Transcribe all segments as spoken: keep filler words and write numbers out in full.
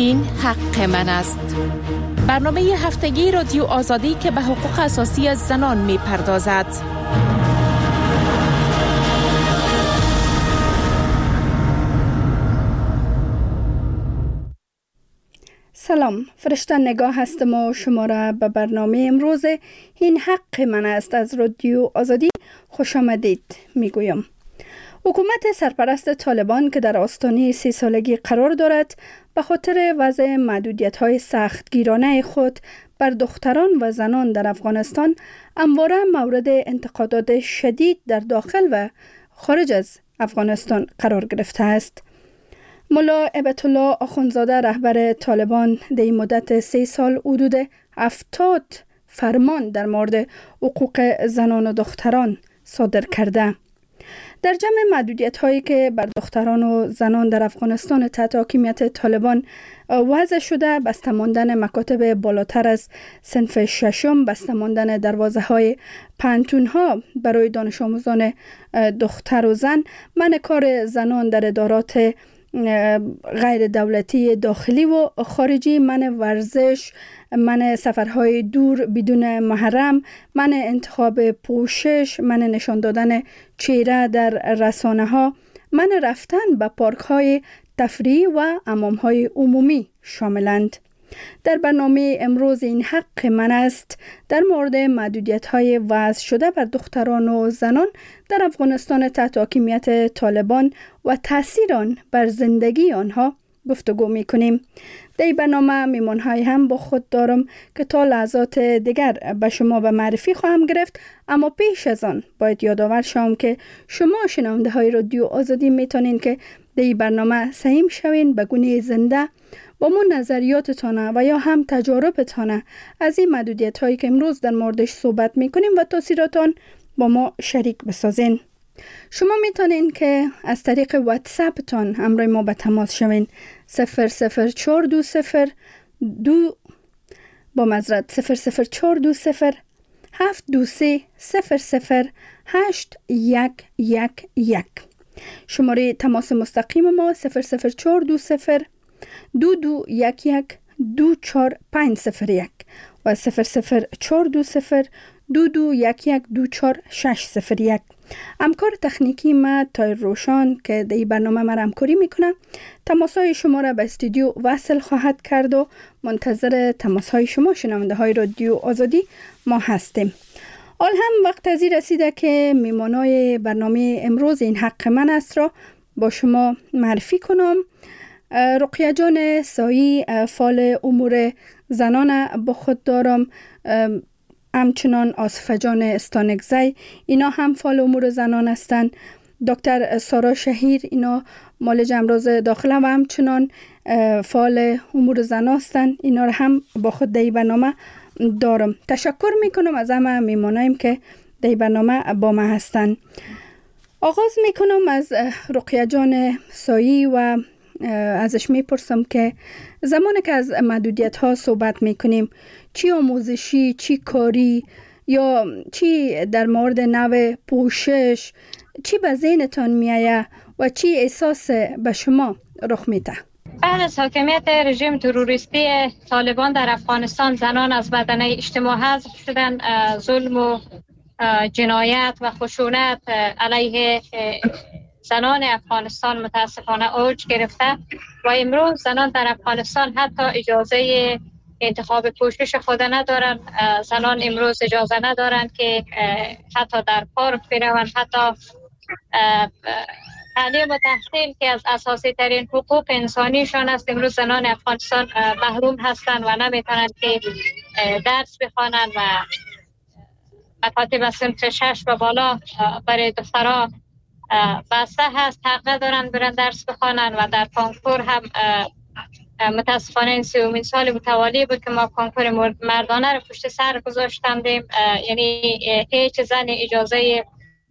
این حق من است. برنامه هفتگی رادیو آزادی که به حقوق اساسی زنان می پردازد. سلام، فرشته نگاه هستم و شما را به برنامه امروز این حق من است از رادیو آزادی خوش آمدید می گویم. حکومت سرپرست طالبان که در آستانه سی سالگی قرار دارد به خاطر وضع محدودیت‌های سختگیرانه خود بر دختران و زنان در افغانستان همواره مورد انتقادات شدید در داخل و خارج از افغانستان قرار گرفته است. ملا هیبت الله آخوندزاده رهبر طالبان در این مدت سه سال حدود هفتاد فرمان در مورد حقوق زنان و دختران صادر کرده. در جمع محدودیت هایی که بر دختران و زنان در افغانستان تحت حاکمیت طالبان وضع شده، بسته ماندن مکاتب بالاتر از صنف ششم، بسته ماندن دروازه های پانتون ها برای دانش آموزان دختر و زن، منع کار زنان در ادارات غیر دولتی داخلی و خارجی، منع ورزش، منع سفرهای دور بدون محرم، منع انتخاب پوشش، منع نشان دادن چهره در رسانه ها، منع رفتن به پارک های تفریحی و حمام های عمومی شاملند. در برنامه امروز این حق من است در مورد محدودیت های وضع شده بر دختران و زنان در افغانستان تحت حاکمیت طالبان و تاثیر آن بر زندگی آنها گفتگو می کنیم. در این برنامه میمان های هم با خود دارم که تا لحظات دیگر به شما به معرفی خواهم گرفت، اما پیش از آن باید یادآور شوم که شما شنونده های رادیو آزادی میتونین که در این برنامه سهیم شوین به گونه زنده با من نظریاتتان و یا هم تجاربتان از این محدودیت هایی که امروز در موردش صحبت میکنیم و تاثیراتان با ما شریک بسازین. شما میتونین که از طریق واتساپ تان همراه ما به تماس شوین. صفر صفر چهار دو صفر دو با معذرت صفر صفر چهار دو صفر هفت دو سه صفر صفر هشت یک یک یک. شماره تماس مستقیم ما صفر صفر چهار دو صفر دو دو یک یک دو چهار پنج صفر یک و صفر صفر چهار دو صفر دو دو یک یک دو چهار شش صفر یک. همکار تکنیکی ما تایر روشان که در این برنامه ما همکاری میکنه تماسهای شما را به استودیو وصل خواهد کرد و منتظر تماسهای شما شنونده های رادیو آزادی ما هستیم. حال هم وقت ازی رسیده که میمانای برنامه امروز این حق من است را با شما معرفی کنم. رقیه جان سایی فعال امور زنان با خود دارم، همچنان آصفه جان استانگزی اینا هم فعال امور زنان هستند. دکتر سارا شهیر اینا معالج امراض داخله و همچنان فعال امور زنان هستند، اینا رو هم با خود در برنامه دارم. تشکر میکنم از همه میمانایم که در برنامه با ما هستند. آغاز میکنم از رقیه جان سایی و ازش میپرسم که زمانی که از محدودیت ها صحبت میکنیم، چی آموزشی، چی کاری یا چی در مورد نوع پوشش، چی به ذهنتان میآید و چی احساس به شما رخ میده؟ بعد از حاکمیت رژیم تروریستی طالبان در افغانستان، زنان از بدنه اجتماع حذف شدن. ظلم و جنایت و خشونت علیه زنان افغانستان متاسفانه اوج گرفته و امروز زنان در افغانستان حتی اجازه انتخاب پوشش خود ندارن. زنان امروز اجازه ندارن که حتی در پارک بروند، حتی تعلیم و تحصیل که از اساسی ترین حقوق انسانیشان است. امروز زنان افغانستان محروم هستند و نمیتونند که درس بخوانند و مکاتب صنف شش و بالا برای دخترها بسته هست، حق ندارند برن درس بخوانند و در کنکور هم متاسفانه این سومین سال متوالی بود که ما کنکور مردانه رو پشت سر گذاشتندیم، یعنی هیچ زن اجازه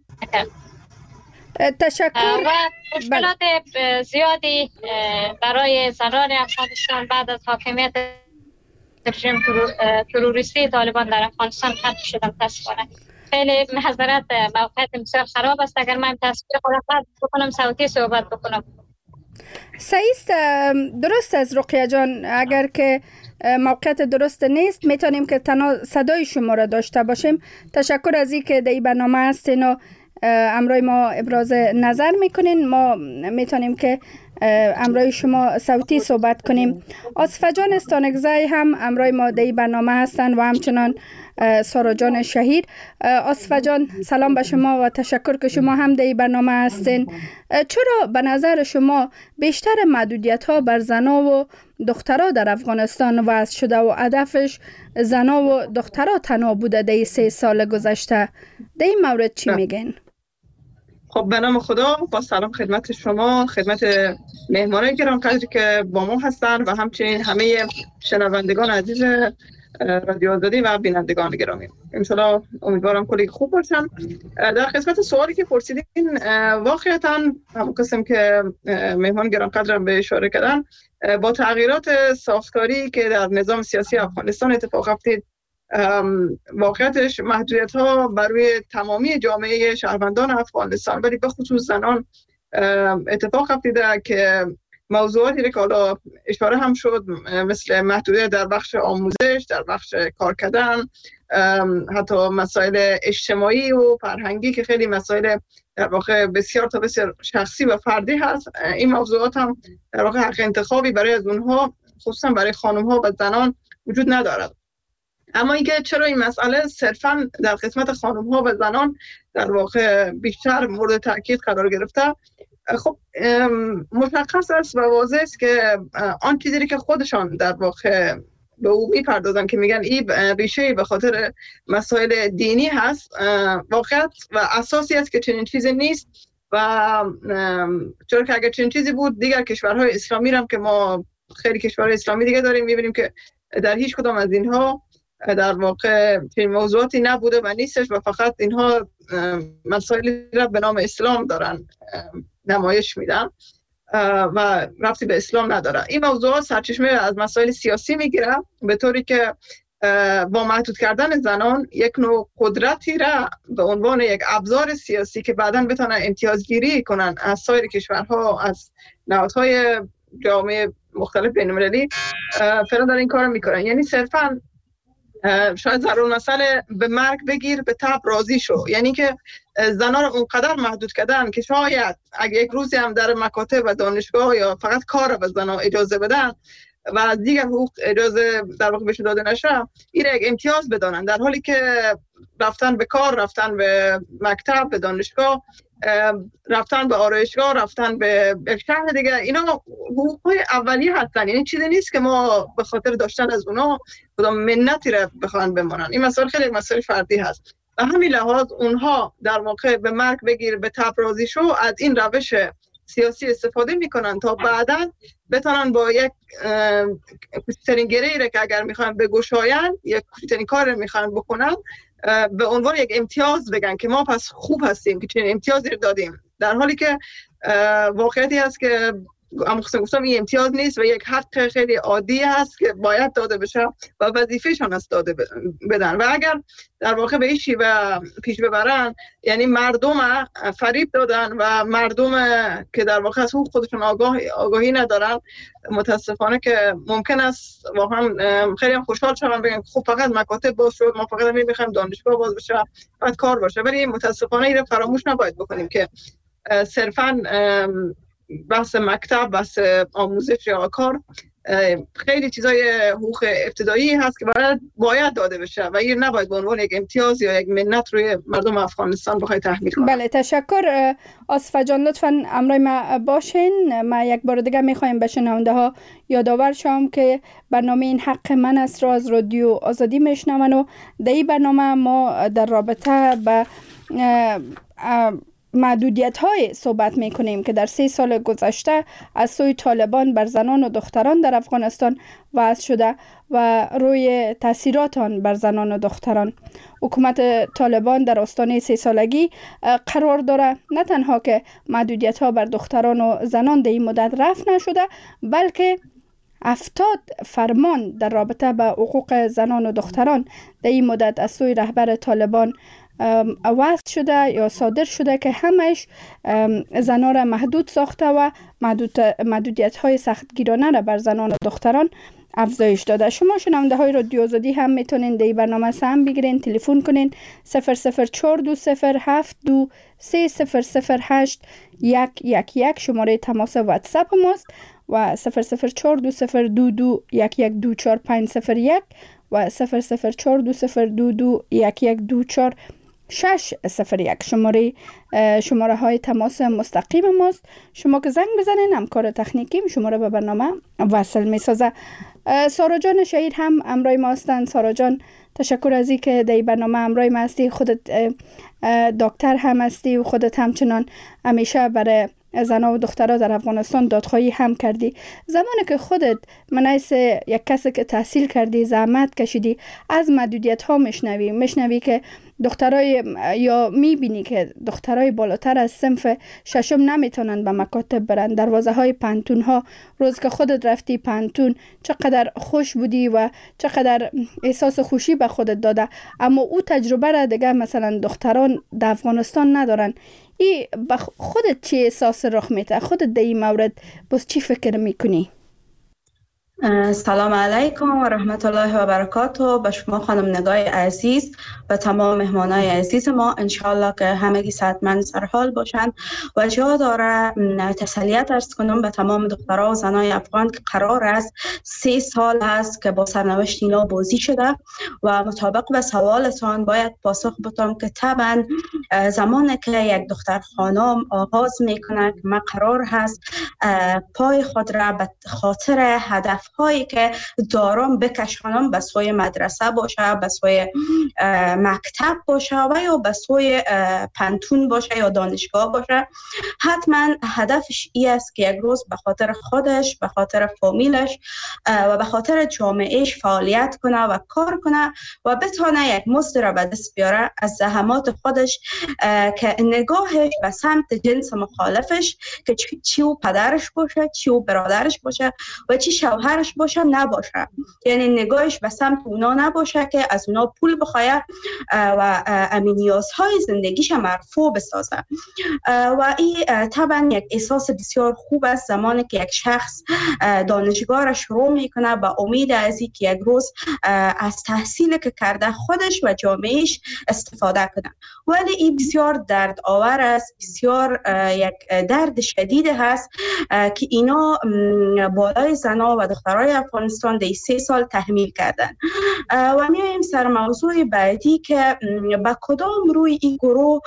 تشکر. و مشکلات زیادی برای زنان افغانستان بعد از حاکمیت رژیم تروریستی طالبان در افغانستان خط شده. متاسفانه خیلی معذرت، موقعیت بسیار خراب است. اگر من تصویر خود بکنم صوتی صحبت بکنم. صحیح است. درست از رقیه جان، اگر که موقعیت درست نیست میتونیم که تنها صدای شما را داشته باشیم. تشکر از این که در این برنامه هستین و امروی ما ابراز نظر میکنین. ما میتونیم که امروی شما صوتی صحبت کنیم. آصفه جان استانگزای هم امروی ما در این برنامه هستن و همچنان سارا جان شهیر. آصفه جان سلام به شما و تشکر که شما هم در این برنامه هستین. چرا به نظر شما بیشتر محدودیت ها بر زنا و دخترها در افغانستان وضع شده و هدفش زنا و دخترها تنها بوده در سه سال گذشته؟ در این مورد چی میگین؟ خب به نام خدا، با سلام خدمت شما، خدمت مهمانان گرانقدری که با ما هستن و همچنین همه شنوندگان عزیز رادیو آزادی و بینندگان گرامی. انشالله امیدوارم کلی خوب باشن. در قسمت سوالی که پرسیدین، واقعیتا همون قسم که مهمان گرانقدرم به اشاره کردن، با تغییرات ساختاری که در نظام سیاسی افغانستان اتفاق افتید، واقعیتش محدودیت ها بر روی تمامی جامعه شهروندان افغانستان ولی به خصوص زنان اتفاق افتیده که موضوعاتی که حالا اشاره هم شد، مثل محدودیت در بخش آموزش، در بخش کار کردن، حتی مسائل اجتماعی و فرهنگی که خیلی مسائل در واقع بسیار تا بسیار شخصی و فردی هست. این موضوعات هم در واقع حق انتخابی برای از اونها، خصوصا برای خانم ها و زنان، وجود ندارد. اما اینکه چرا این مسئله صرفاً در قسمت خانم ها و زنان در واقع بیشتر مورد تاکید قرار گرفته، خب مشخص است و واضح است که آن چیزی که خودشان در واقع به او میپردازن که میگن این ریشه به خاطر مسائل دینی هست، واقعیت و اساسی است که چنین چیزی نیست. و چرا که اگر چنین چیزی بود، دیگر کشورهای اسلامی هم که ما خیلی کشورهای اسلامی دیگه داریم، میبینیم که در هیچ کدام از اینها در واقع چنین موضوعاتی نبوده و نیستش و فقط اینها مسائلی را به نام اسلام دارن نمایش میدن و ربطی به اسلام نداره. این موضوع سرچشمه از مسائل سیاسی میگیره، به طوری که با محدود کردن زنان یک نوع قدرتی را به عنوان یک ابزار سیاسی که بعداً بتونن امتیازگیری کنن از سایر کشورها، از نهادهای جامعه مختلف بین‌المللی، فعلا در این کار میکنن. یعنی صرفاً شاید ضرور مسئله به مرگ بگیر به تب راضی شو، یعنی که زنان رو اونقدر محدود کردن که شاید اگه یک روزی هم در مکاتب و دانشگاه یا فقط کار به زنان اجازه بدن و از دیگر حقوق اجازه در واقع بهش داده نشه، این یک امتیاز بدانن، در حالی که رفتن به کار، رفتن به مکتب، به دانشگاه، رفتن به آرایشگاه، رفتن به یک شهر دیگه، اینا حقوق‌های اولیه هستن. یعنی چیزی نیست که ما به خاطر داشتن از اونا کدام منتی را بخوان بمانن. این مسئله خیلی مسئله فردی هست. به همین لحاظ اونها در واقع به مرگ بگیر به تب راضی شو از این روش سیاسی استفاده میکنن تا بعداً بتونن با یک کوچکترین گره‌ای را که اگر میخوان بگشاین، یک کوچکترین کار میخوان بکنن، به عنوان یک امتیاز بگن که ما پس خوب هستیم که چنین امتیازی رو دادیم، در حالی که واقعیتی هست که اما خصوصا گفتم این امتیاز نیست و یک حق خیلی عادی هست که باید داده بشه و وظیفه‌شان است داده بدن. و اگر در واقع به این شیوه پیش ببرن، یعنی مردم فریب دادن و مردم که در واقع از حقوق خودشون آگاه آگاهی ندارن، متاسفانه که ممکن است واقعا خیلی هم خوشحال شدن بگن خب فقط مکاتب باز شد، ما فقط می‌خوایم دانشگاه باز بشه، فقط کار باشه. ولی متاسفانه این رو فراموش نباید بکنیم که صرفاً بحث مکتب، بحث آموزش یا کار، خیلی چیزای حقوق ابتدایی هست که باید باید داده بشه و این نباید به عنوان یک امتیاز یا یک منت روی مردم افغانستان بخوای تحمیل کنه. بله تشکر آصفه جان، لطفاً امروی ما باشین. ما یک بار دیگه میخوایم به شنونده ها یادآور شم که برنامه این حق من است را از رادیو آزادی میشنون و در این برنامه ما در رابطه به محدودیت های صحبت می کنیم که در سه سال گذشته از سوی طالبان بر زنان و دختران در افغانستان وضع شده و روی تاثیرات آن بر زنان و دختران. حکومت طالبان در آستانه سه سالگی قرار داره نه تنها که محدودیت ها بر دختران و زنان در این مدت رفع نشده، بلکه هفتاد فرمان در رابطه با حقوق زنان و دختران در این مدت از سوی رهبر طالبان وضع شده یا صادر شده که همش زنان را محدود ساخته و محدود محدودیت های سختگیرانه را بر زنان و دختران افزایش داده. شما شنونده های رادیو آزادی هم میتونین در برنامه سهم بگیرین، تلفن کنین صفر صفر چهار دو صفر هفت دو سه صفر صفر هشت یک یک یک شماره تماس واتساپ ماست و صفر صفر چهار دو صفر دو دو یک یک دو چهار پنج صفر یک و صفر صفر چهار دو صفر دو دو یک یک دو چهار شش صفر یک شماره شماره های تماس مستقیم ماست. شما که زنگ بزنین همکار تکنیکی شماره به برنامه وصل می سازه. سارا جان شهید هم امرای ما هستند. سارا جان تشکر از اینکه در برنامه امرای ما هستی. خودت دکتر هم هستی و خودت همچنان همیشه برای زنان و دخترها در افغانستان دادخواهی هم کردی. زمانی که خودت منیس یک کسی که تحصیل کردی زحمت کشیدی از محدودیت ها میشنوی میشنوی که دخترای یا میبینی که دخترای بالاتر از صنف ششم نمیتونن به مکاتب برن، دروازه های پانتون ها روز که خودت رفتی پانتون چقدر خوش بودی و چقدر احساس خوشی به خودت داده، اما او تجربه را دیگه مثلا دختران در افغانستان ندارن. ای خودت چی احساس رخ میده؟ خودت در این مورد باز چی فکر میکنی؟ سلام علیکم و رحمت الله و برکاته به شما خانم نگاه عزیز و تمام مهمانای عزیز ما. انشالله که همگی صحتمند سرحال باشند و جا داره تسلیت ارز کنم به تمام دخترها و زنای افغان که قرار است سه سال است که با سرنوشت اینا بازی شده و مطابق به سوالتان باید پاسخ بدم که طبعا زمانی که یک دختر خانم آغاز میکنه که ما قرار هست پای خود را به خاطر هدف هایی که دارم بکشانم به سوی مدرسه باشه، به سوی مکتب باشه و یا به سوی پانتون باشه یا دانشگاه باشه، حتما هدفش ای است که یک روز به خاطر خودش، به خاطر فامیلش و به خاطر جامعهش فعالیت کنه و کار کنه و بتونه یک مزد را به دست بیاره از زحمات خودش که نگاهش به سمت جنس مخالفش که چی او پدرش باشه، چی او برادرش باشه و چی شوهر باشه نباشه، یعنی نگاهش به سمت اونا نباشه که از اونا پول بخواه و امنیازهای زندگیش مرفوع بسازه. و این طبعا یک احساس بسیار خوب است زمانی که یک شخص دانشگاه را شروع میکنه با امید از این که یک روز از تحصیل که کرده خودش و جامعهش استفاده کنه. ولی این بسیار درد آور است، بسیار یک درد شدید هست که اینا بالای زنا و دخترای افغانستان در سه سال تحمیل کردن. و میایم سر موضوع بعدی که با کدام روی این گروه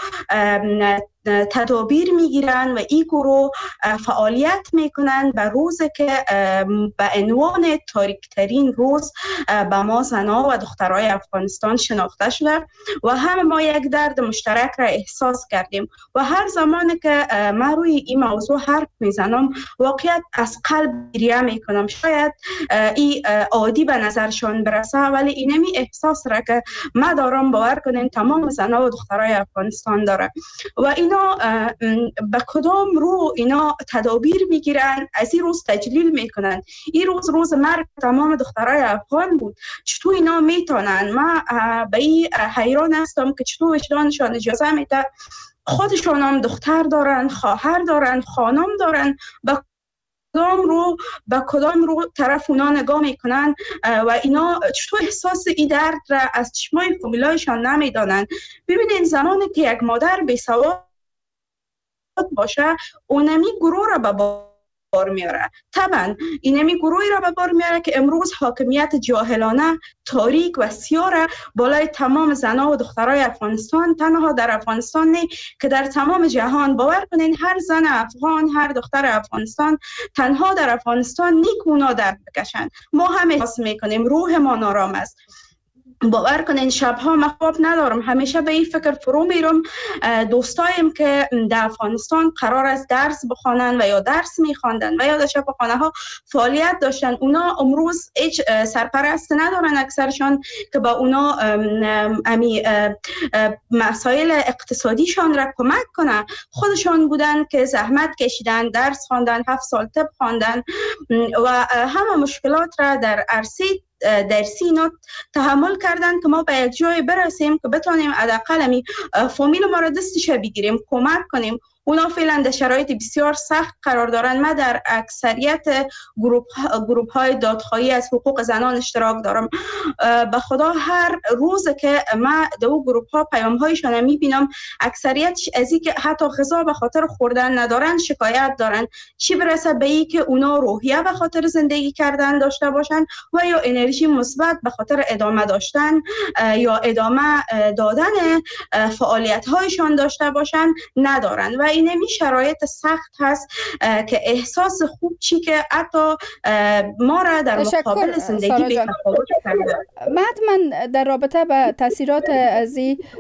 تدابیر میگیرن و این گروه فعالیت میکنن به روزی که به عنوان تاریکترین روز به ما زنها و دخترای افغانستان شناخته شده و همه ما یک درد مشترک را احساس کردیم و هر زمانی که من روی این موضوع حرف میزنم واقعیت از قلب گریه میکنم. شاید این عادی به نظرشان برسه ولی اینمی احساس را که من دارم باور کنین تمام زنها و دخترای افغانستان داره و این به کدام رو اینا تدابیر میگیرن، از این روز تجلیل میکنن. این روز روز مرگ تمام دخترای افغان بود. چطور اینا میتونن؟ من به این حیران هستم که چطور وجدانشان اجازه میده خودشان هم دختر دارن، خواهر دارن، خانم دارن، به کدام رو به کدام رو طرف اونا نگاه میکنن و اینا چطور احساس این درد را از چشمای فامیلایشان نمیدانن. ببینین زمانی که یک مادر بی سواد باشه اونمی گروه را به بار میاره. طبعا اینمی گروهی را به بار میاره که امروز حاکمیت جاهلانه تاریک و سیاه بالای تمام زنها و دخترای افغانستان، تنها در افغانستان نه که در تمام جهان، باور کنین هر زن افغان، هر دختر افغانستان تنها در افغانستان نیک اونا درد بکشن. ما هم احساس میکنیم روح ما نارام است. باور کنین شبها من خواب ندارم، همیشه به این فکر فرو میرم دوستایم که در افغانستان قرار است درس بخوانن و یا درس میخواندن و یا در شفاخانه ها فعالیت داشتن، اونا امروز هیچ سرپرست ندارن اکثرشان که با اونا امی مسائل اقتصادیشان را کمک کنه. خودشان بودن که زحمت کشیدن، درس خواندن، هفت سال طب خواندن و همه مشکلات را در عرصه درسی اینا تحمل کردن که ما به یک جای برسیم که بتونیم حداقل می فامیل ما را دستش بگیریم، کمک کنیم. اونا فعلا در شرایط بسیار سخت قرار دارن. من در اکثریت گروپ گروپ های دادخواهی از حقوق زنان اشتراک دارم. به خدا هر روز که من در اون گروپ ها پیام هایشان میبینم، اکثریت از این که حتی غذا به خاطر خوردن ندارن شکایت دارن، چی برسه به این که اونا روحیه به خاطر زندگی کردن داشته باشن و یا انرژی مثبت به خاطر ادامه داشتن یا ادامه دادن فعالیت هایشان داشته باشن ندارن. و این می شرایط سخت هست که احساس خوب چی که حتی ما را در مقابل زندگی بی‌تفاوت کرده. من در رابطه با تاثیرات از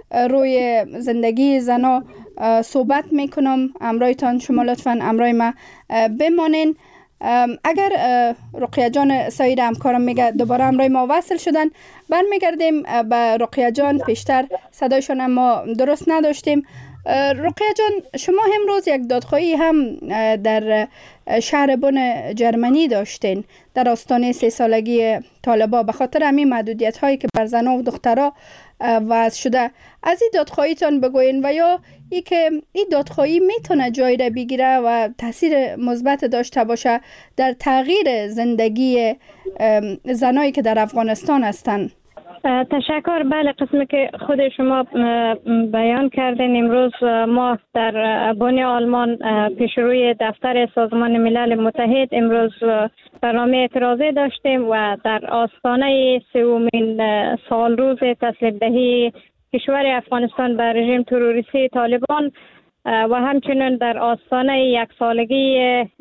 روی زندگی زنا صحبت میکنم. امرایتان شما لطفاً امرای ما بمانین. اگر رقیه جان سایر همکارم میگه دوباره امرای ما وصل شدن، برمیگردیم به رقیه جان. پیشتر صدایشان ما درست نداشتیم. رقیه جان، شما امروز یک دادخواهی هم در شهر بن جرمنی داشتین در آستانه سه سالگی طالبا به خاطر همین محدودیت هایی که بر زنان و دخترها وضع شده. از این دادخواهیتان بگوین و یا ای که این دادخواهی میتونه جای را بگیره و تاثیر مثبت داشته باشه در تغییر زندگی زنایی که در افغانستان هستند. تشکر. بله، قسمی که خود شما بیان کردین، امروز ما در بن آلمان پیش روی دفتر سازمان ملل متحد امروز برنامه اعتراضی داشتیم و در آستانه سومین سال روز تسلیم دهی کشور افغانستان به رژیم تروریستی طالبان و همچنین در آستانه یک سالگی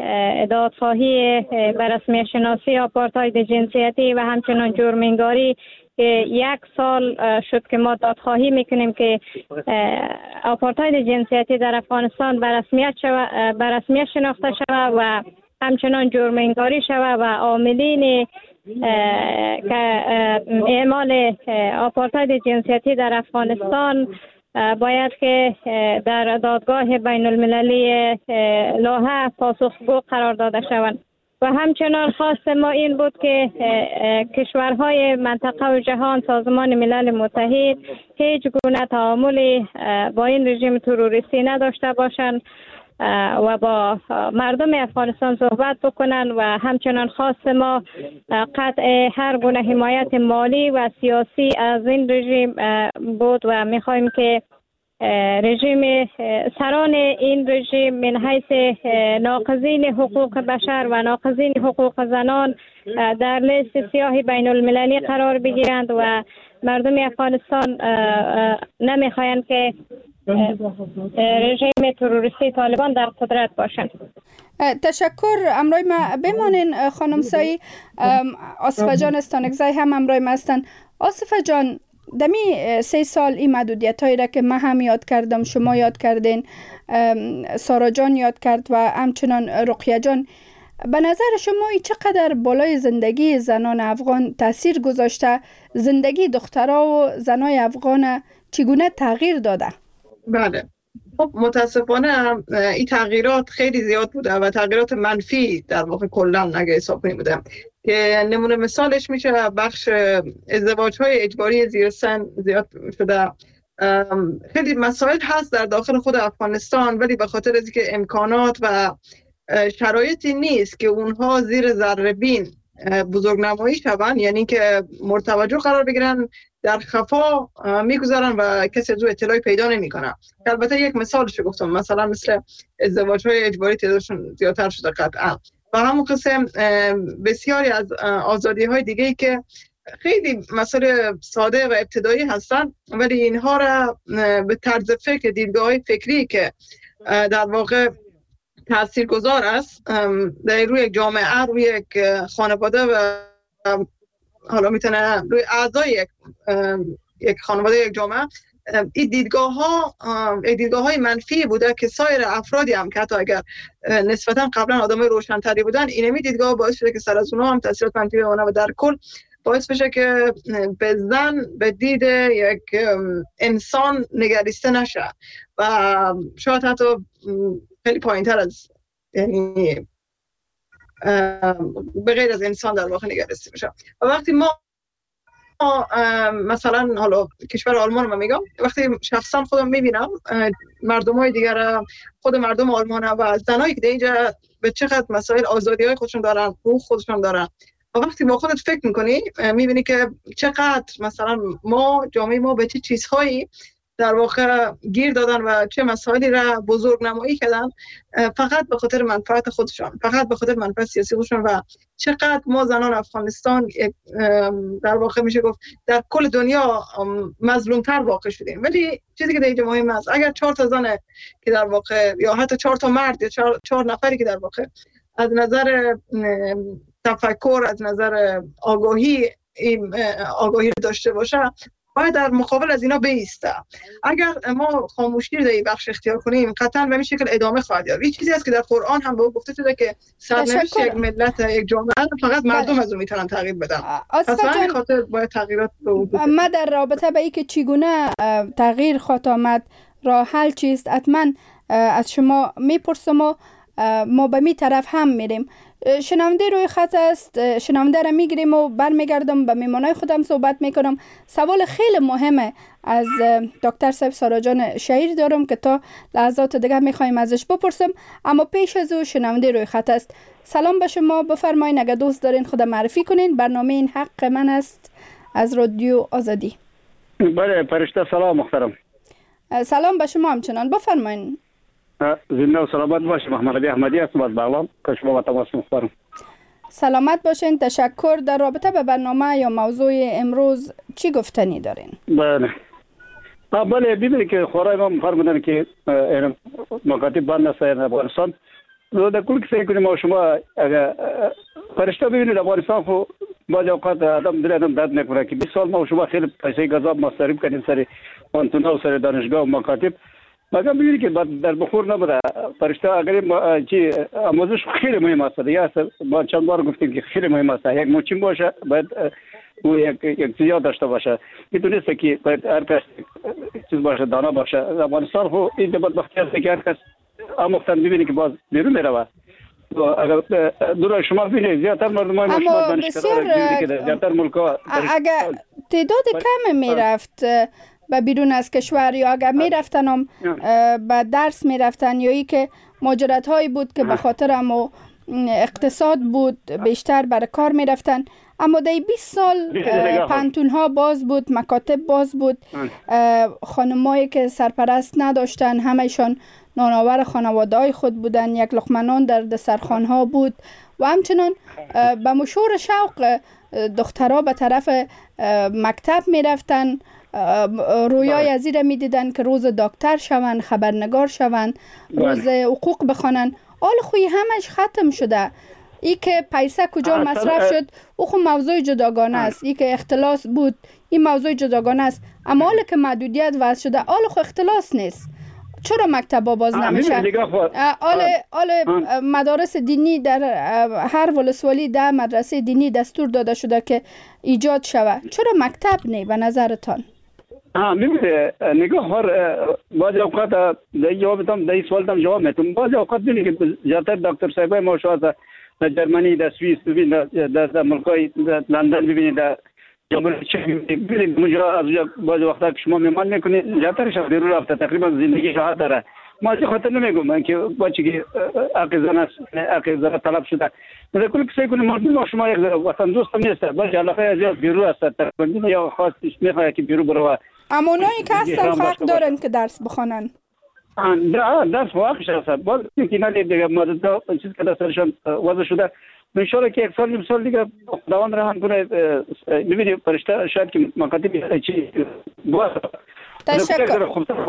دادخواهی به رسمیت شناسی آپارتاید جنسیتی و همچنین جرم‌انگاری که یک سال شد که ما دادخواهی میکنیم که آپارتاید جنسیتی در افغانستان به رسمیت شود، به رسمیت شناخته شود و همچنان جرم‌انگاری شود و عاملین که اعمال آپارتاید جنسیتی در افغانستان باید که در دادگاه بین المللی لاهه پاسخگو قرار داده شوند. و همچنان خواست ما این بود که کشورهای منطقه و جهان سازمان ملل متحد هیچ گونه تعاملی با این رژیم تروریستی نداشته باشند و با مردم افغانستان صحبت بکنن و همچنان خواست ما قطع هر گونه حمایت مالی و سیاسی از این رژیم بود و میخوایم که رژیم سران این رژیم من حیث ناقضین حقوق بشر و ناقضین حقوق زنان در لیست سیاه بین المللی قرار بگیرند و مردم افغانستان نمیخواهند که رژیم تروریستی طالبان در قدرت باشند. تشکر. امروی ما بمانین خانم سایی. آصفه جان استانکزای هم امروی ما هستن. آصفه جان، دمی سه سال این محدودیت هایی را که من هم یاد کردم، شما یاد کردین، سارا جان یاد کرد و همچنان رقیه جان، به نظر شما چقدر بالای زندگی زنان افغان تاثیر گذاشته؟ زندگی دخترها و زنای افغان چگونه تغییر داده؟ بله، خب متاسفانه این تغییرات خیلی زیاد بوده و تغییرات منفی در واقع کلا نگه حساب کنیم بوده که نمونه مثالش میشه بخش ازدواج های اجباری زیر سن زیاد شده. خیلی مسائل هست در داخل خود افغانستان، ولی به خاطر از اینکه امکانات و شرایطی نیست که اونها زیر ذره بین بزرگنمایی شوند، یعنی که مرتوجه قرار بگیرن، در خفا میگذارن و کسی از او اطلاعی پیدا نمیکنه. البته یک مثالش گفتم، مثلا مثل ازدواج های اجباری تعدادشون زیادتر شده قطعا، و همون قسم بسیاری از آزادی های دیگه‌ای که خیلی مسائل ساده و ابتدایی هستن، ولی اینها را به طرز فکر دیدگاه های فکری که در واقع تاثیرگذار است در روی یک جامعه، روی یک خانواده و حالا میتونه روی اعضای یک یک خانواده، یک جامعه، این دیدگاه ها دیدگاه های منفی بوده که سایر افرادی هم که حتی اگر نسبتا قبلا آدمای روشن‌تری بودن، اینمی دیدگاه باعث شده که سر از اونها هم تاثیرات منفی بمونه و در کل باعث بشه که به زن به دید یک انسان نگریسته نشه و شاید حتی خیلی پایین‌تر از، یعنی به غیر از انسان در واقع نگریسته میشه. و وقتی ما ما مثلا حالا کشور آلمان رو میگم، وقتی شخصا خودم میبینم مردم های دیگر، خود مردم آلمان و زنایی که اینجا به چقدر مسائل آزادی های خودشون دارن، حقوق خودشون دارن، و وقتی با خودت فکر میکنی میبینی که چقدر مثلا ما جامعه ما به چه چیزهایی در واقع گیر دادن و چه مسائلی را بزرگ نمایی کردن فقط به خاطر منفعت خودشان، فقط به خاطر منفعت سیاسی خودشان، و چقدر ما زنان افغانستان در واقع میشه گفت در کل دنیا مظلومتر واقع شدیم. ولی چیزی که در اینجا مهم است، اگر چهار تا زن که در واقع یا حتی چهار تا مرد یا چهار, چهار نفری که در واقع از نظر تفکر، از نظر آگاهی آگاهی داشته باشه، باید در مقابل از اینا بیسته. اگر ما خاموشی رو در این بخش اختیار کنیم قطعا به این شکل ادامه خواهد یافت. این چیزی است که در قرآن هم به گفته شده که سرنوشت یک ملت، یک جامعه فقط مردم از اون میتونن تغییر بدن. آستا جان، خاطر باید تغییرات به وجود بیاد. ما در رابطه به اینکه چگونه تغییر خواهد آمد، راه حل چیست، حتما از شما میپرسم و ما به می طرف هم میریم. شنونده روی خط است، شنونده را میگیریم و برمیگردم به میمانای خودم صحبت میکنم. سوال خیلی مهمه از دکتر صاحب سارا جان شهیر دارم که تا لحظات دیگه میخوایم ازش بپرسم، اما پیش از او شنونده روی خط است. سلام به شما، بفرمایید اگه دوست دارین خود معرفی کنین. برنامه این حق من است از رادیو آزادی. بله فرشته، سلام محترم. سلام به شما همچنان، بفرمایید. زنده و سلامت باشید. محمد علی احمدی هستم از بغلان. که شما با تماس مختارم. سلامت باشین. تشکر. در رابطه به برنامه یا موضوع امروز چی گفتنی دارین؟ بله بله ببینید که خورای ما فرمودن که مکاتب بند است در افغانستان. در کل که سعی کنیم ما شما اگر فرشته ببینید افغانستان خو بعض اوقات آدم دل آدم درد نکنه که بیست سال ما شما خیلی پیسه گذاب مصرف کردیم سر پانتونا و سر دانشگاه و مکاتب، مگر ببینید که در بخور نبوده. فرشته اگر چی آموزش خیلی مهم است. یا ما چند بار گفتیم که خیلی مهم است. یک موچین باشه باید او یک یک چیزی داشته باشه. میتونست که باید هر کس چیز باشه، دانا باشه. افغانستان خو این بدبختی است که هر کس آموختن ببینید که باز بیرون میره. اگر دور شما ببینید زیادتر مردم های ما شما دانشگاه ببینید که در زیادتر ملک‌ها اگر تعداد کم میرفت به بیرون از کشور، یا اگر می رفتن هم به درس می رفتن، یا ای که ماجرات هایی بود که به خاطر هم اقتصاد بود بیشتر برای کار می رفتن. اما در بیست سال پانتون ها باز بود، مکاتب باز بود، خانمایی که سرپرست نداشتن همهشان نانآور خانواده های خود بودن، یک لقمه نان در دسترخوان ها بود و همچنان به مشور شوق دخترها به طرف مکتب می رفتن، رویای از این می دیدن که روز دکتر شون، خبرنگار شون، روز حقوق بخوانن. حال خوی همش ختم شده. ای که پیسه کجا مصرف شد او خو موضوع جداگانه است. ای که اختلاس بود این موضوع جداگانه است. اما حالا که محدودیت وضع شده حال خو اختلاس نیست. چرا مکتبا باز نمیشه؟ حال حال مدارس دینی در هر ولسوالی ده مدرسه دینی دستور داده شده که ایجاد شوه. چرا مکتب نه به نظرتان؟ ها میبینه نگاه هر بعض اوقات در جوابتم در سوالتم جواب میتونم. بعض اوقات ببینید که زیادتر دکتر صاحبای ما شاید در جرمنی، در سوئیس ببینید، در ملکای لندن ببینید، در جامعه چه ببینید مجرا از بعض وقتا که شما میمان میکنید زیادترش بیرون رفته تقریبا زندگی راحت داره. ما چه خاطر نمیگم که بچه که حق زن است، حق زن طلب شده. در کل که سعی کنیم مردم شما یک وطن دوست نیست، بلکه علاقه از بیرون است. تقریبا یا خاص میخواد که بیرون بره. اما اونایی که هستن حق دارن که درس بخونن. آه درس واقعش است. باز که نه دیگه مدت چیز که دستشون وضع شده. ان شاء الله که یک سال نیم سال دیگه خداوند رحم کنه. ببینید فرشته شاید که مکاتب چی باز تشکر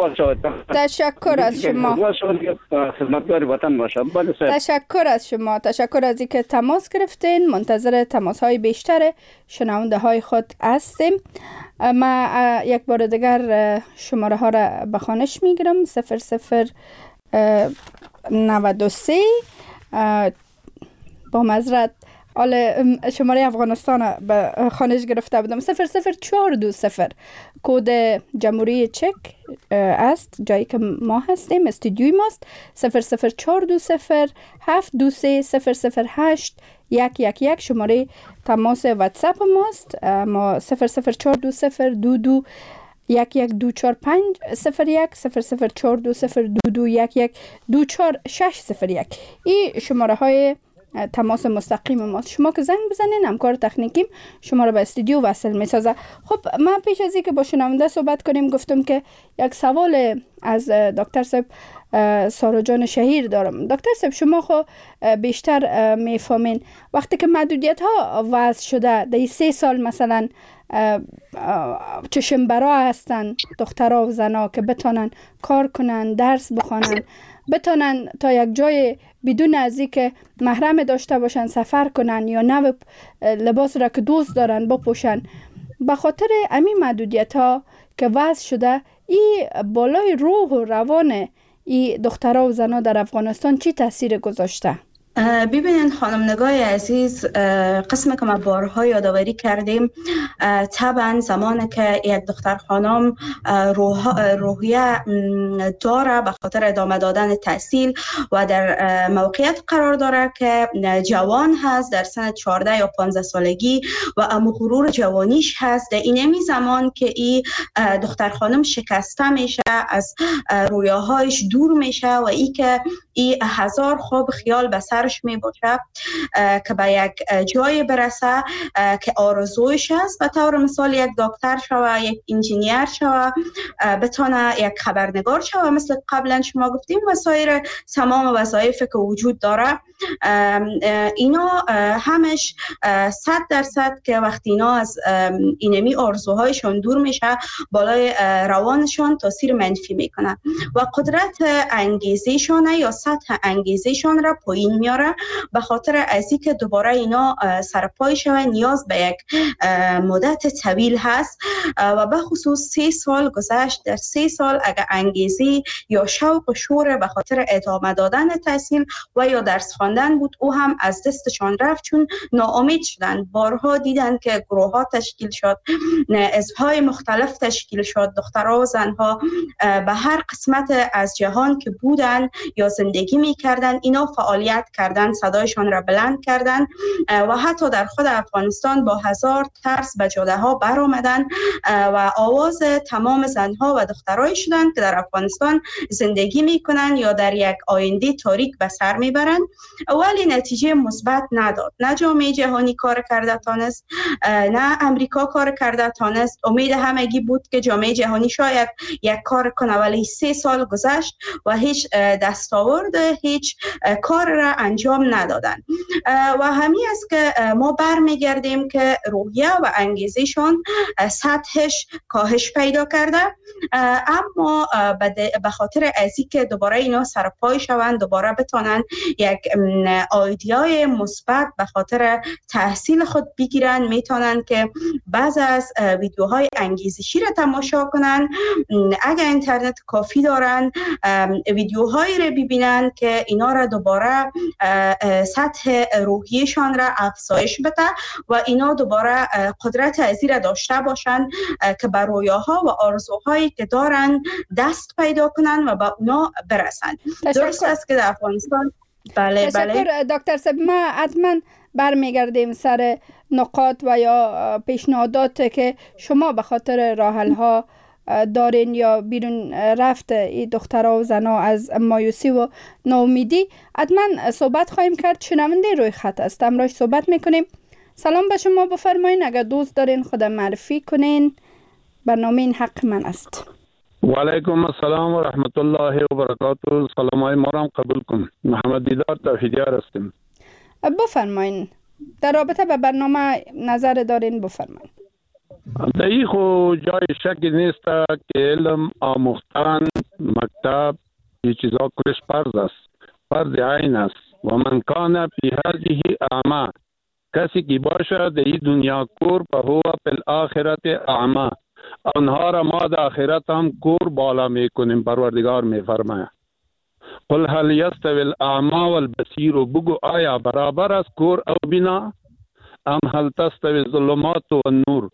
تشکر از شما. خدمتگار وطن باشم. تشکر از شما. تشکر از اینکه تماس گرفتین. منتظر تماس های بیشتر شنونده های خود هستیم. ما یک بار دیگر شماره ها را به خوانش میگیرم. صفر صفر نود و سه با معذرت حالا شماره افغانستان به خانش گرفته بودم. صفر صفر چهار دو صفر کد جمهوری چک است، جایی که ما هستیم، استودیوی ماست. صفر صفر چهار دو صفر هفت دو سه صفر صفر هشت یک یک یک شماره تماس واتساپ ماست. ما صفر صفر چهار دو صفر دو دو یک یک دو چهار پنج صفر یک صفر صفر چهار دو صفر دو دو یک یک دو چهار شش صفر یک این شماره های تماس مستقیم ماست. شما که زنگ بزنین همکار تکنیکیم شما را به استودیو وصل می سازه. خب من پیش از این که با شنونده صحبت کنیم گفتم که یک سوال از دکتر صاحب سارا جان شهیر دارم. دکتر صاحب شما خو بیشتر میفهمین وقتی که محدودیت ها وضع شده در سه سال مثلا چشم برا هستن دخترها و زنها که بتانن کار کنن، درس بخوانن، بتانن تا یک جای بدون از اینکه محرم داشته باشن سفر کنن یا نو لباس را که دوست دارن بپوشن. به خاطر همین محدودیت ها که وضع شده این بالای روح و روان این دخترها و زنها در افغانستان چی تاثیر گذاشته؟ ببینین خانم نگاه عزیز، قسم که ما بارها یادآوری کردیم طبعا زمانی که یک دختر خانم روح روحیه داره به خاطر ادامه دادن تحصیل و در موقعیت قرار داره که جوان هست در سن چهارده یا پانزده سالگی و ام غرور جوانیش هست، در این زمان که این دختر خانم شکسته میشه، از رویاهایش دور میشه و ای که ای هزار خوب خیال به سرش می باشه که به یک جای برسه که آرزویش است، به طور مثال یک دکتر شوه، یک انجینیر شوه، بتونه یک خبرنگار شوه مثل قبلا شما گفتیم و سایر تمام وظایفی که وجود داره. اینا همش صد درصد که وقتی اینا از اینمی آرزوهایشون دور میشه بالای روانشون تاثیر منفی میکنه و قدرت انگیزشون یا سطح انگیزشون را پایین میاره. به خاطر از اینکه دوباره اینا سرپای شوه نیاز به یک مدت طویل هست و به خصوص سه سال گذشت. در سه سال اگر انگیزی یا شوق و شور به خاطر ادامه دادن تحصیل و یا درس خواندن بود او هم از دستشان رفت، چون ناامید شدن. بارها دیدن که گروه ها تشکیل شد، حزب‌های مختلف تشکیل شد، دخترها و زنها به هر قسمت از جهان که بودن یا زندگی می‌کردن اینا فعالیت کردن، صدایشان را بلند کردن و حتی در خود افغانستان با هزار ترس به جاده ها بر آمدن و آواز تمام زنها و دخترای شدن که در افغانستان زندگی میکنن یا در یک آینده تاریک به سر میبرن، ولی نتیجه مثبت نداد. نه جامعه جهانی کار کرده تانست، نه امریکا کار کرده تانست. امید همگی بود که جامعه جهانی شاید یک کار کنه، ولی سه سال گذشت و هیچ دستاورد هیچ کار را انجام ندادن و همین است که ما برمیگردیم که روحیه و انگیزشون سطحش کاهش پیدا کرده، اما به خاطر ازی که دوباره اینا سرپای شوند، دوباره بتونن یک ایدئای مثبت به خاطر تحصیل خود بگیرن، میتونن که بعض از ویدیوهای انگیزشی را تماشا کنن. اگر اینترنت کافی دارن ویدیوهایی را ببینن که اینا را دوباره سطح روحیشان را افزایش بده و اینا دوباره قدرت ازی را داشته باشن که بر رویاها و آرزوهایی که دارن دست پیدا کنن و به اونا برسن. درست است که در افغانستان بله بله دکتر صاحب ما حتما برمیگردیم سر نقاط و یا پیشنهادات که شما به خاطر راحل‌ها دارین یا بیرون رفت این دخترها و زنها از مایوسی و ناامیدی. حتما صحبت خواهیم کرد. شنونده روی خط است، امروز صحبت میکنیم. سلام به شما بفرمایین، اگر دوست دارین خود معرفی کنین. برنامه این حق من است. و علیکم السلام و رحمت الله و برکاته. سلام های ما را قبول کن. محمد دیدار توحیدیار هستیم. بفرمایین در رابطه به برنامه نظر دارین بفرمایین. در این خو جای شکی نیست که علم آموختن مکتب این چیزا کلش فرض است، فرض عین است. و من کان فی هذه اعما، کسی که باشه در این دنیا کور فهو فی الاخرت اعما، آنها را ما در آخرت هم کور بالا میکنیم. پروردگار میفرماید قل هل یستوی الاعما والبصیر، بگو آیا برابر است کور او بینا؟ ام هل تستوی ظلمات و نور،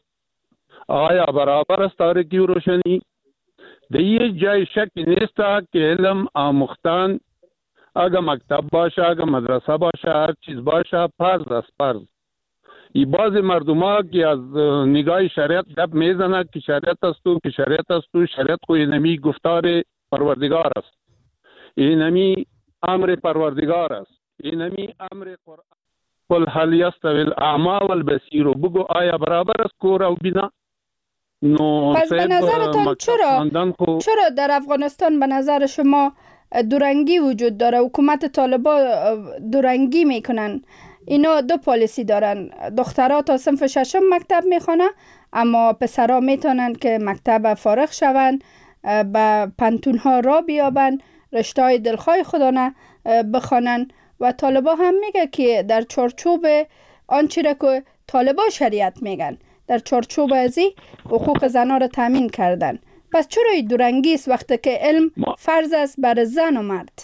آیا برابر است تاریکی و روشنی؟ در یک جای شک نیست که علم آموختن اگر مکتب باشه، اگر مدرسه باشه، هر چیز باشه، فرض است. فرض ای بعض مردم ها که از نگاه شریعت گپ میزنه که شریعت است و که شریعت است و شریعت خو اینمی گفتار پروردگار است، اینمی امر پروردگار است، اینمی امر قرآن. قل هل یستوی الاعمی والبصیر، بگو آیا برابر است کور و بینا؟ نو پس به نظرتان چرا چرا در افغانستان به نظر شما دورنگی وجود داره؟ حکومت طالبان دورنگی میکنن. اینا دو پالیسی دارن، دخترها تا صنف ششم مکتب میخوانه، اما پسرها میتونن که مکتب فارغ شون، به پنتون ها را بیابن، رشته های دلخواه خودانه بخوانن. و طالبان هم میگه که در چارچوب آنچه را که طالبان شریعت میگن، در چارچوب ازی حقوق زنها را تامین کردن. پس چرا این دورنگی است وقتی که علم فرض است بر زن و مرد؟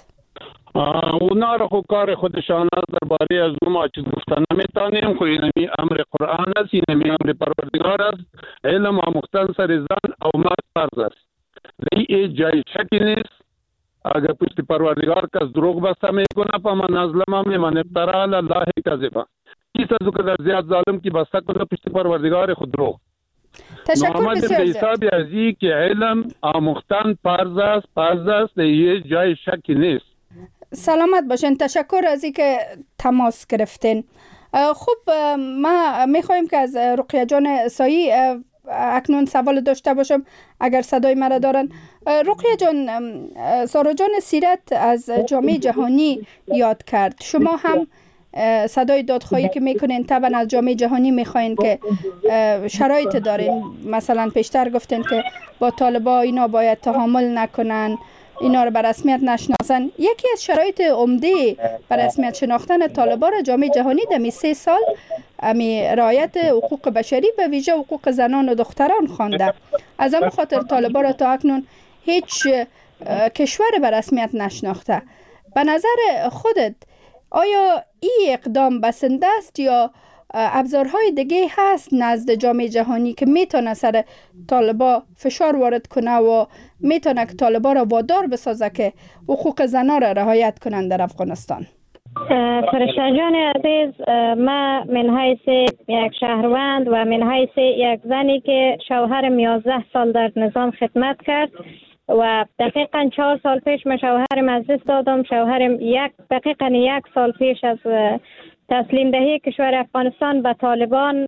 اونا را خو کار خودشان است، درباره از اون ما چیز گفتن نمیتانیم. خو اینمی امر قرآن است، اینمی امر پروردگار است. علم آموختن سر زن او مرد فرض است. لی جای شکی نیست. اگر پشت پروردگار کس دروغ بسته میکنه فمن اظلم ممن افترى علی الله کذبا، کس از که زیاد ظالم کی بسته کنه پشت پروردگار خود دروغ. تشکر بسیار حساب ازی که علم آموختن فرض است، فرض است، یه جای شکی نیست. سلامت باشین. تشکر از اینکه تماس گرفتین. خب ما میخوایم که از رقیه جان سایی اکنون سوال داشته باشم اگر صدای مرا دارن. رقیه جان، سارا جان سیرت از جامعه جهانی یاد کرد. شما هم صدای دادخواهی که میکنین طبعا از جامعه جهانی میخواین که شرایط دارین. مثلا پیشتر گفتین که با طالبا اینا باید تحامل نکنن، اینا رو به رسمیت نشناسن. یکی از شرایط عمده به رسمیت شناختن طالبا را جامعه جهانی دمی سه سال امی رعایت حقوق بشری به ویژه حقوق زنان و دختران خوانده. از همون خاطر طالبا را تا اکنون هیچ کشور به رسمیت نشناخته. به نظر خودت آیا این اقدام بسنده است یا ابزارهای دیگه هست نزد جامعه جهانی که میتونه سر طالبا فشار وارد کنه و میتونه که طالبا را وادار بسازه که حقوق زنان را رعایت کنند در افغانستان؟ فرشته جان عزیز، ما من حیث یک شهروند و من حیث یک زنی که شوهرم یازده سال در نظام خدمت کرد و دقیقا چهار سال پیش من شوهرم از دست دادم. شوهرم یک دقیقا یک سال پیش از تسلیم دهی کشور افغانستان به طالبان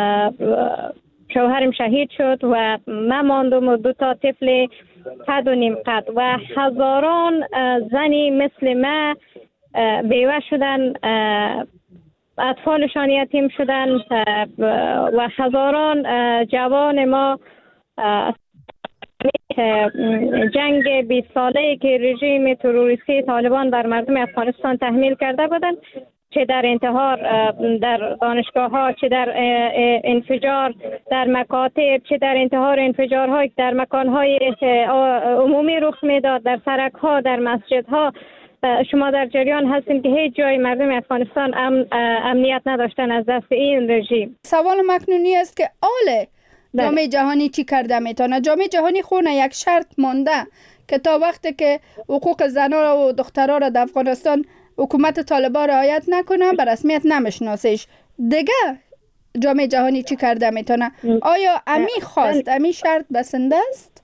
شوهرم شهید شد و من ماندم و دو تا طفل قد و نیم قد و هزاران زنی مثل ما بیوه شدن، اطفالشان یتیم شدن و هزاران جوان ما جنگ بیست ساله که رژیم تروریستی طالبان بر مردم افغانستان تحمیل کرده بودند، چه در انتحار در دانشگاه ها، چه در انفجار در مکاتب، چه در انتحار انفجارهای در مکان های عمومی رخ میداد، در سرک ها، در مسجد ها. شما در جریان هستیم که هیچ جای مردم افغانستان ام، امنیت نداشتن از دست این رژیم. سوال مکنونی است که آله جامعه جهانی چی کرده میتونه؟ جامعه جهانی خونه یک شرط مانده که تا وقتی که حقوق زنان و دخترها را در افغانستان حکومت طالبان رعایت نکنه به رسمیت نمیشناسش. دیگه جامعه جهانی چی کرده میتونه؟ آیا امی خواست امی شرط بسنده است؟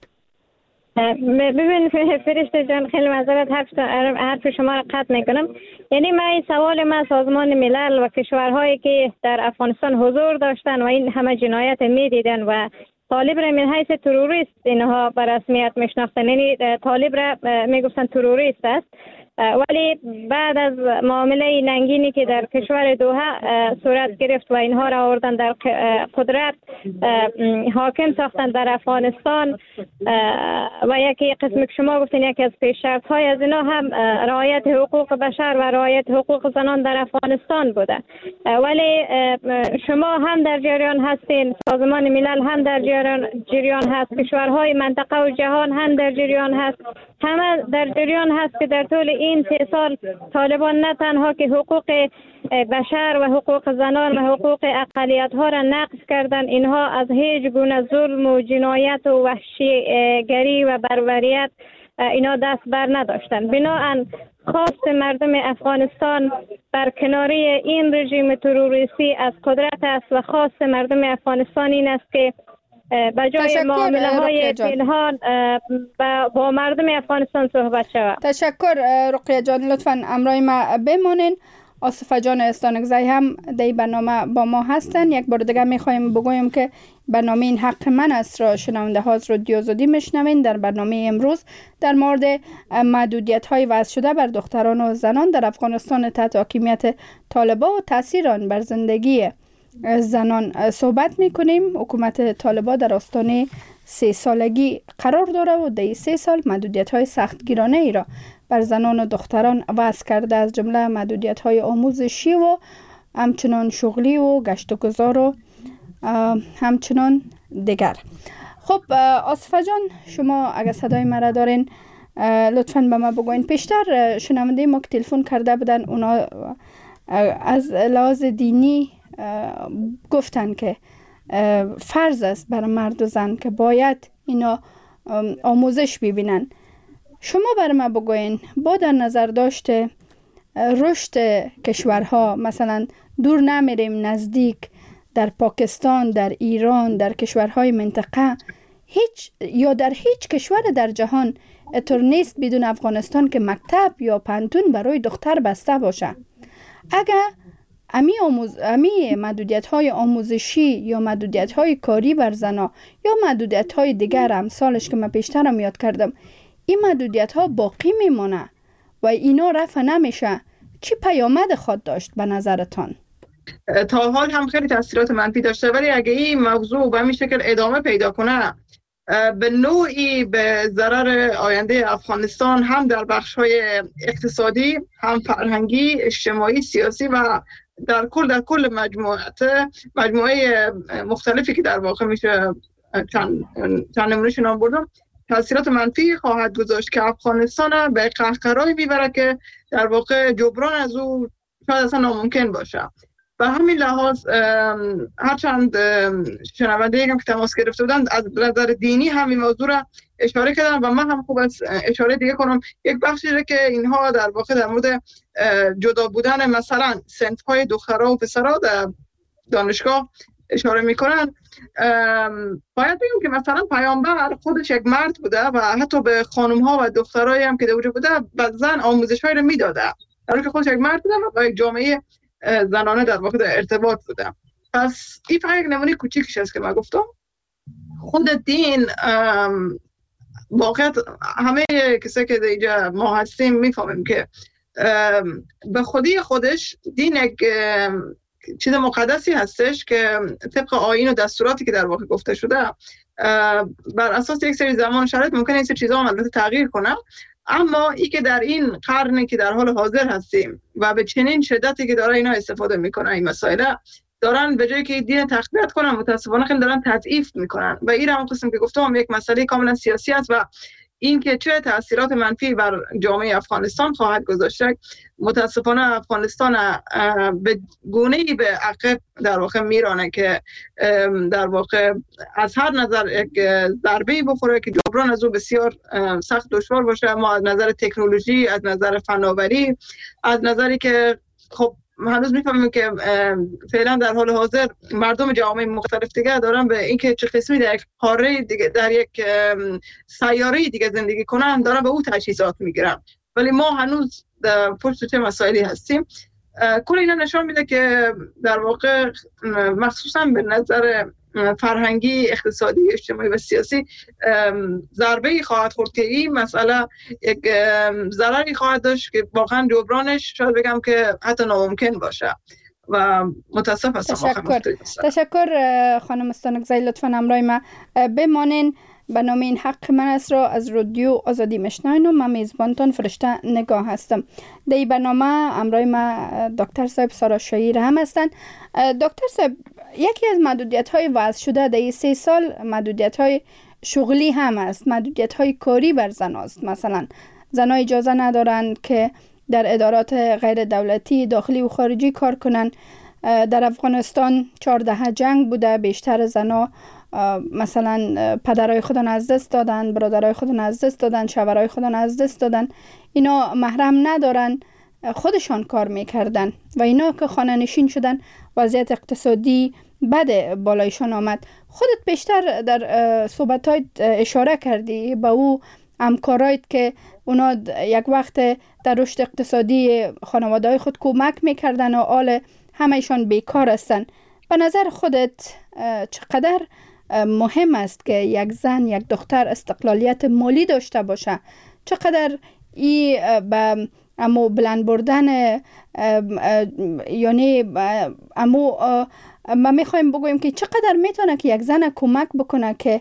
ببین فرشته جان، خیلی معذرت حرف حرف شما را قطع میکنم. یعنی من این سوال ما سازمان ملل و کشورهایی که در افغانستان حضور داشتن و این همه جنایت میدیدن و طالب را من حیث تروریست اینها به رسمیت میشناختن، یعنی طالب را میگفتن تروریست است، ولی بعد از معامله ننگینی که در کشور دوحه صورت گرفت و اینها را آوردن در قدرت حاکم ساختن در افغانستان و یکی قسم که شما گفتین یکی از پیش شرط های از اینا هم رعایت حقوق بشر و رعایت حقوق زنان در افغانستان بوده. ولی شما هم در جریان هستین، سازمان ملل هم در جریان جریان هست، کشورهای منطقه و جهان هم در جریان هست، همه در جریان هست که در طول این سه سال طالبان نه تنها که حقوق بشر و حقوق زنان و حقوق اقلیت ها را نقض کردند، اینها از هیچ گونه ظلم و جنایت و وحشیگری و بربریت اینا دست بر نداشتند. بنابراین خواست مردم افغانستان بر کناری این رژیم تروریستی از قدرت است و خواست مردم افغانستان این است که به جای معامله های پنهان با مردم افغانستان صحبت شود. تشکر رقیه جان، لطفاً امرای ما بمانین. آصفه جان استانکزی هم در برنامه با ما هستن. یک بار دیگه میخوایم بگویم که برنامه این حق من است را شنونده ها از رادیو آزادی میشنوین. در برنامه امروز در مورد محدودیت های وضع شده بر دختران و زنان در افغانستان تحت حاکمیت طالبان و تاثیر آن بر زندگی زنان صحبت میکنیم. حکومت طالبان در آستانه سه سالگی قرار داره و در سه سال محدودیت های سختگیرانه ای را بر زنان و دختران وضع کرده، از جمله محدودیت های آموزشی و همچنان شغلی و گشت و گذار و همچنان دیگر. خب آصفه جان، شما اگر صدای مرا دارین لطفاً به ما بگوین. پیشتر شنونده ما که تلفن کرده بودن اونا از لحاظ دینی گفتن که فرض است بر مرد و زن که باید اینا آموزش ببینن. شما بر ما بگوین با در نظر داشته رشد کشورها، مثلا دور نمیریم نزدیک، در پاکستان، در ایران، در کشورهای منطقه، هیچ یا در هیچ کشور در جهان اتر نیست بدون افغانستان که مکتب یا پانتون برای دختر بسته باشه. اگر امی, آموز... امی محدودیت های آموزشی یا محدودیت های کاری بر زنا یا محدودیت های دیگر امثالش که من پیشترم یاد کردم، این محدودیت ها باقی میمونه و اینا رفع نمیشه، چی پیامد خود داشت به نظرتان؟ تا حال هم خیلی تاثیرات منفی داشته، ولی اگه این موضوع به همین شکل ادامه پیدا کنه به نوعی به ضرر آینده افغانستان هم در بخش‌های اقتصادی، هم فرهنگی، اجتماعی، سیاسی و در کل در کل مجموعات مجموعه مختلفی که در واقع میشه چند چند نمونهش نام بردم، تاثیرات منفی خواهد گذاشت که افغانستان به قهقرایی میبره که در واقع جبران از او شاید اصلا ناممکن باشه. به همین لحاظ هرچند شنونده هم که تماس گرفته بودن از نظر دینی هم این موضوع را اشاره کردن و من هم خوب از اشاره دیگه کنم. یک بخشی را که اینها در واقع در مورد جدا بودن مثلا صنف‌های دخترها و پسرها در دانشگاه اشاره میکنن، باید بگیم که مثلا پیامبر خودش یک مرد بوده و حتی به خانم‌ها و دخترایی هم که در وجود بوده به زن آموزش‌هایی را میداده، در حالی که خودش یک مرد بوده و با یک جامعه زنانه در واقع در ارتباط بوده. پس این فقط یک نمونه کوچیکش است که من گفتم. خود دین واقعا همه کسایی که اینجا ما هستیم میفهمیم که به خودی خودش دین یک چیز مقدسی هستش که طبق آیین و دستوراتی که در واقع گفته شده بر اساس یک سری زمان شرایط ممکنه این سری چیزا هم البته تغییر کنه، اما ای که در این قرنی که در حال حاضر هستیم و به چنین شدتی که داره اینا استفاده میکنن این مسائل دارن به جایی که دین تقویت کنن متاسفانه خیلی دارن تضعیف میکنن و این هم قسم که گفتم یک مسئله کاملا سیاسی است و این که چه تاثیرات منفی بر جامعه افغانستان خواهد گذاشت. متاسفانه افغانستان به گونه‌ای به عقب در واقع میرانه که در واقع از هر نظر یک ضربه‌ای بخوره که جبران از او بسیار سخت دشوار باشه. ما از نظر تکنولوژی، از نظر فناوری، از نظری که خب هنوز میفهمیم که فعلا در حال حاضر مردم جوامع مختلف دیگه دارن به اینکه چه قسمی در یک قاره دیگه در یک سیاره دیگه زندگی کنن دارن به او تجهیزات میگیرن، ولی ما هنوز در پشت چه مسائلی هستیم. کل اینا نشان میده که در واقع مخصوصا به نظر فرهنگی، اقتصادی، اجتماعی و سیاسی ضربه‌ای خواهد خورد که این مسئله یک ضرری خواهد داشت که واقعا جبرانش شاید بگم که حتی ناممکن باشه و متاسف هستم. تشکر تشکر خانم استانکزی، لطفا همراه ما بمانین. برنامه این حق من است را از رادیو آزادی میشنوین و من میزبانتان فرشته نگاه هستم. در این برنامه همراه ما دکتر صاحب سارا شهیر هم هستند. دکتر صاحب، یکی از محدودیت های وضع شده در این سه سال محدودیت های شغلی هم است، محدودیت های کاری بر زن است. مثلا زنها اجازه ندارند که در ادارات غیر دولتی داخلی و خارجی کار کنند. در افغانستان چهارده جنگ بوده، بیشتر زنها مثلا پدرای خودن از دست دادن، برادرای خودن از دست دادن، شوهرای خودن از دست دادن. اینا محرم ندارن، خودشان کار میکردن و اینا که خانه نشین شدن وضعیت اقتصادی بد بالایشان آمد. خودت بیشتر در صحبتات اشاره کردی به او همکارایت که اونا یک وقت در رشد اقتصادی خانواده‌های خود کمک میکردن و حال همه‌شان بیکار هستن. به نظر خودت چقدر مهم است که یک زن، یک دختر استقلالیت مالی داشته باشه؟ چقدر ای به امو بلند بردن یعنی امو ما میخوایم بگویم که چقدر میتونه که یک زن کمک بکنه که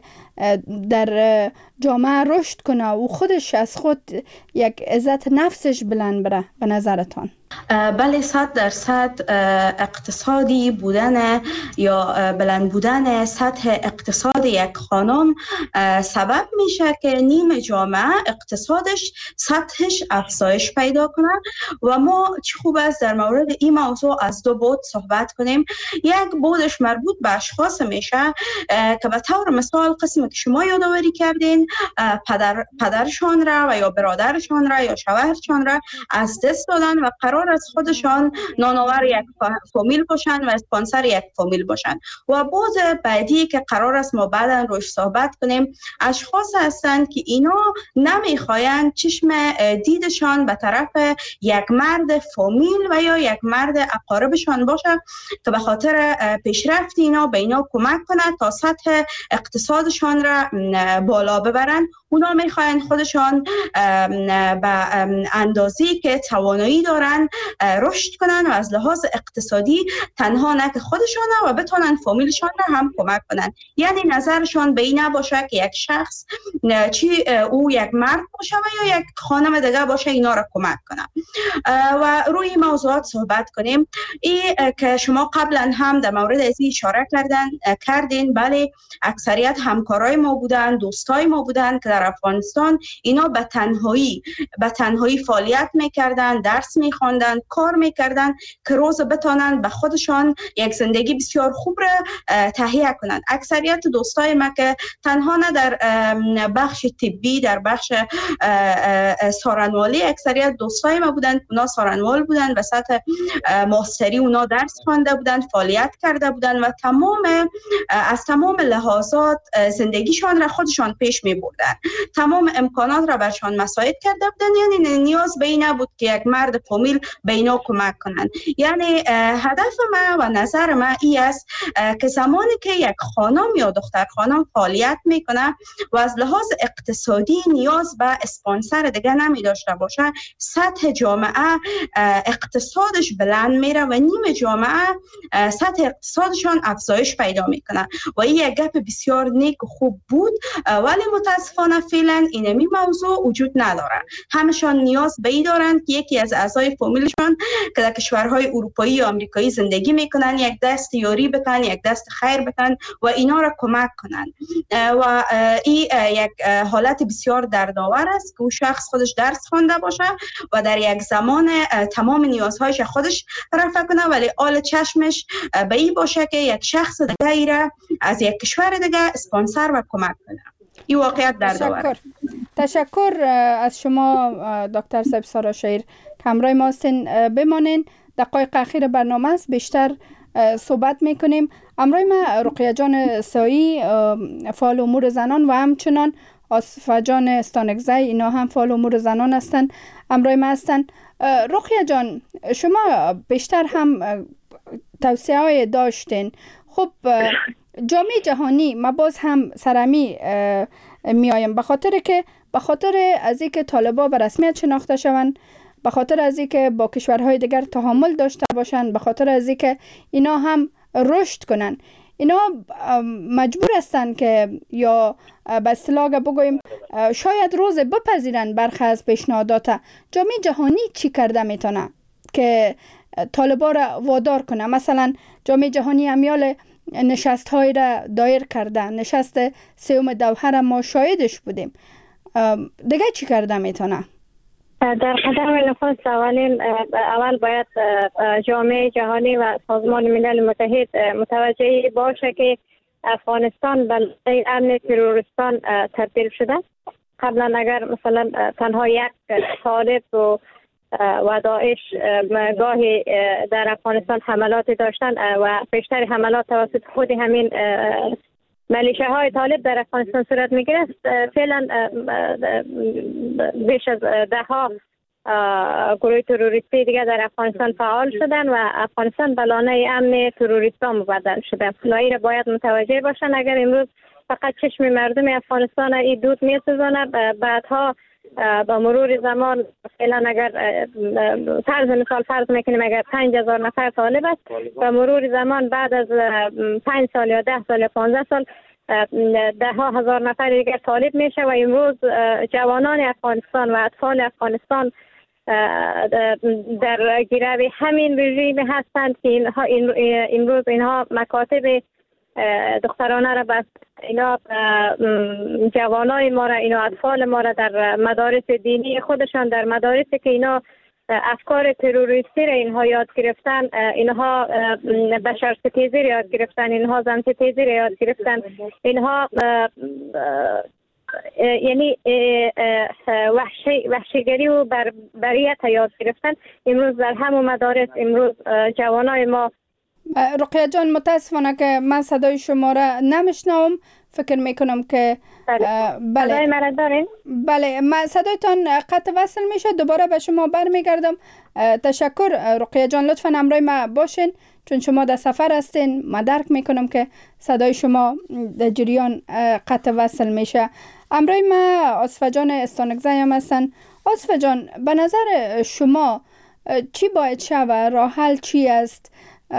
در جامعه رشد کنه و خودش از خود یک عزت نفسش بلند بره به نظرتان؟ بله، صد درصد اقتصادی بودن یا بلند بودن سطح اقتصاد یک خانم سبب میشه که نیم جامعه اقتصادش سطحش افزایش پیدا کنه. و ما چه خوب است در مورد این موضوع از دو بود صحبت کنیم. یک بودش مربوط به اشخاص میشه که به طور مثال قسمی که شما یادآوری کردین پدر پدرشان را و یا برادرشان را یا شوهرشان را از دست دادن و قرار از خودشان نانآور یک فامیل باشن و اسپانسر یک فامیل باشن. و بعض بعدی که قرار است ما بعدا روش صحبت کنیم اشخاص هستند که اینا نمیخواین چشم دیدشان به طرف یک مرد فامیل و یا یک مرد اقاربشان باشه که به خاطر پیشرفت اینا به اینا کمک کنه تا سطح اقتصادشان را بالا ببرن. اونا میخواین خودشان به اندازه‌ای که توانایی دارن رشد کنن و از لحاظ اقتصادی تنها نه که خودشان و بتونن فامیلشان را هم کمک کنن. یعنی نظرشان به این نباشه که یک شخص چی او یک مرد باشه و یا یک خانم دیگه باشه اینا را کمک کنه. و روی موضوعات صحبت کنیم. این که شما قبلا هم در مورد از این اشاره کردن کردین بله، اکثریت همکارای ما بودن، دوستای ما بودن که در افغانستان اینا به تنهایی به تنهایی فعالیت میکردن، درس میخواندن، کار میکردن که روز بتونن به خودشان یک زندگی بسیار خوب را تهیه کنن. اکثریت دوستای ما که تنها نه در بخش طبی، در بخش سارنوالی اکثریت دوستای ما بودن، اونا سارنوال بودن و سطح ماستری اونا درس خوانده بودن، فعالیت کرده بودن و تمام از تمام لحاظات زندگیشان را خودشان پیش می بردن. تمام امکانات را برشان مساعد کرده بودن. یعنی نیاز به این نبود که یک مرد فامیل به اینا کمک کنن. یعنی هدف ما و نظر ما این است که زمانی که یک خانم یا دختر خانم فعالیت میکنه و از لحاظ اقتصادی نیاز به اسپانسر دیگه نمی داشته باشه، سطح جامعه اقتصادش بلند میره و نیم جامعه سطح اقتصادشان افزایش پیدا میکنه. و این یک گپ بسیار نیک و خوب بود، ولی متاسفانه فعلا اینمی موضوع وجود نداره. همشان نیاز به این دارند که یکی از اعضای فامیلشان که در کشورهای اروپایی و آمریکایی زندگی میکنن یک دست یاری بکنن، یک دست خیر بکنن و اینا را کمک کنن. و این یک حالت بسیار دردآور است که او شخص خودش درس خوانده باشه و در یک زمان تمام نیازهایش خودش رفع کنه، ولی آل چشمش به این باشه که یک شخص دیگه را از یک کشور دیگه اسپانسر و کمک کنه. این واقعیت دردآور. تشکر از شما دکتر سبسارا شیر که همراه ما هستین. بمانین، دقایق اخیر برنامه است، بیشتر صحبت میکنیم. همراه ما رقیه جان سایی فعال امور زنان و همچنان آصفه جان استانکزی، اینا هم فعال امور زنان هستن، همراه ما هستن. رقیه جان، شما بیشتر هم توصیه های داشتین. خب جامعه جهانی ما باز هم سرمی می آیم به خاطر که به خاطر از اینکه طالبا به رسمیت شناخته شوند، به خاطر از اینکه با کشورهای دیگر تعامل داشته باشند، به خاطر از اینکه اینا هم رشد کنن، اینا مجبور هستند که یا به اصطلاح بگویم شاید روز بپذیرن برخی از پیشنهادات. جامعه جهانی چی کرده میتونه که طالبا را وادار کنه؟ مثلا جامعه جهانی امیال نشست های را دایر کرده، نشست سوم دوحه را ما شاهدش بودیم. دیگه چی کرده میتونه؟ در قدم نخست اولین اول باید جامعه جهانی و سازمان ملل متحد متوجه باشه که افغانستان به امن تروریستان تبدیل شده. قبلا اگر مثلا تنها یک طالب و و داعش گاهی در افغانستان حملات داشتن و بیشتر حملات توسط خود همین ملیشه های طالب در افغانستان صورت میگیره، فعلا بیش از ده ها گروه تروریستی دیگه در افغانستان فعال شدن و افغانستان به لانه امن تروریستان مبدل شده. لایره باید متوجه باشن اگر امروز فقط چشم مردم افغانستان این دود میسوزانه، بعدها با مرور زمان فعلا اگر فرض مثال فرض میکنیم اگر پنج هزار نفر طالب است، با مرور زمان بعد از پنج سال یا ده سال یا پانزده سال ده ها هزار نفر دیگر طالب میشه و امروز جوانان افغانستان و اطفال افغانستان در گیرو همین رژیم هستند که اینها امروز اینها مکاتب دخترانه را بس، اینا جوانای ما را، اینا اطفال ما را در مدارس دینی خودشان، در مدارسی که اینا افکار تروریستی را اینها یاد گرفتن، اینها بشرستیزی را یاد گرفتن، اینها زنستیزی را یاد گرفتن، اینها یعنی وحشی وحشیگری و بربریت یاد گرفتن. امروز در همون مدارس امروز جوانای ما. رقیه جان متاسفانه که من صدای شما را نمیشنوم، فکر میکنم که بله صدای مرا دارین؟ بله من صدایتان قطع وصل میشه، دوباره به شما برمیگردم. تشکر رقیه جان، لطفا همراه ما باشین چون شما در سفر هستین. من درک میکنم که صدای شما در جریان قطع وصل میشه. همراه ما آصفه جان استانکزی هم هستن. آصفه جان، به نظر شما چی باید شود؟ راه حل چی است؟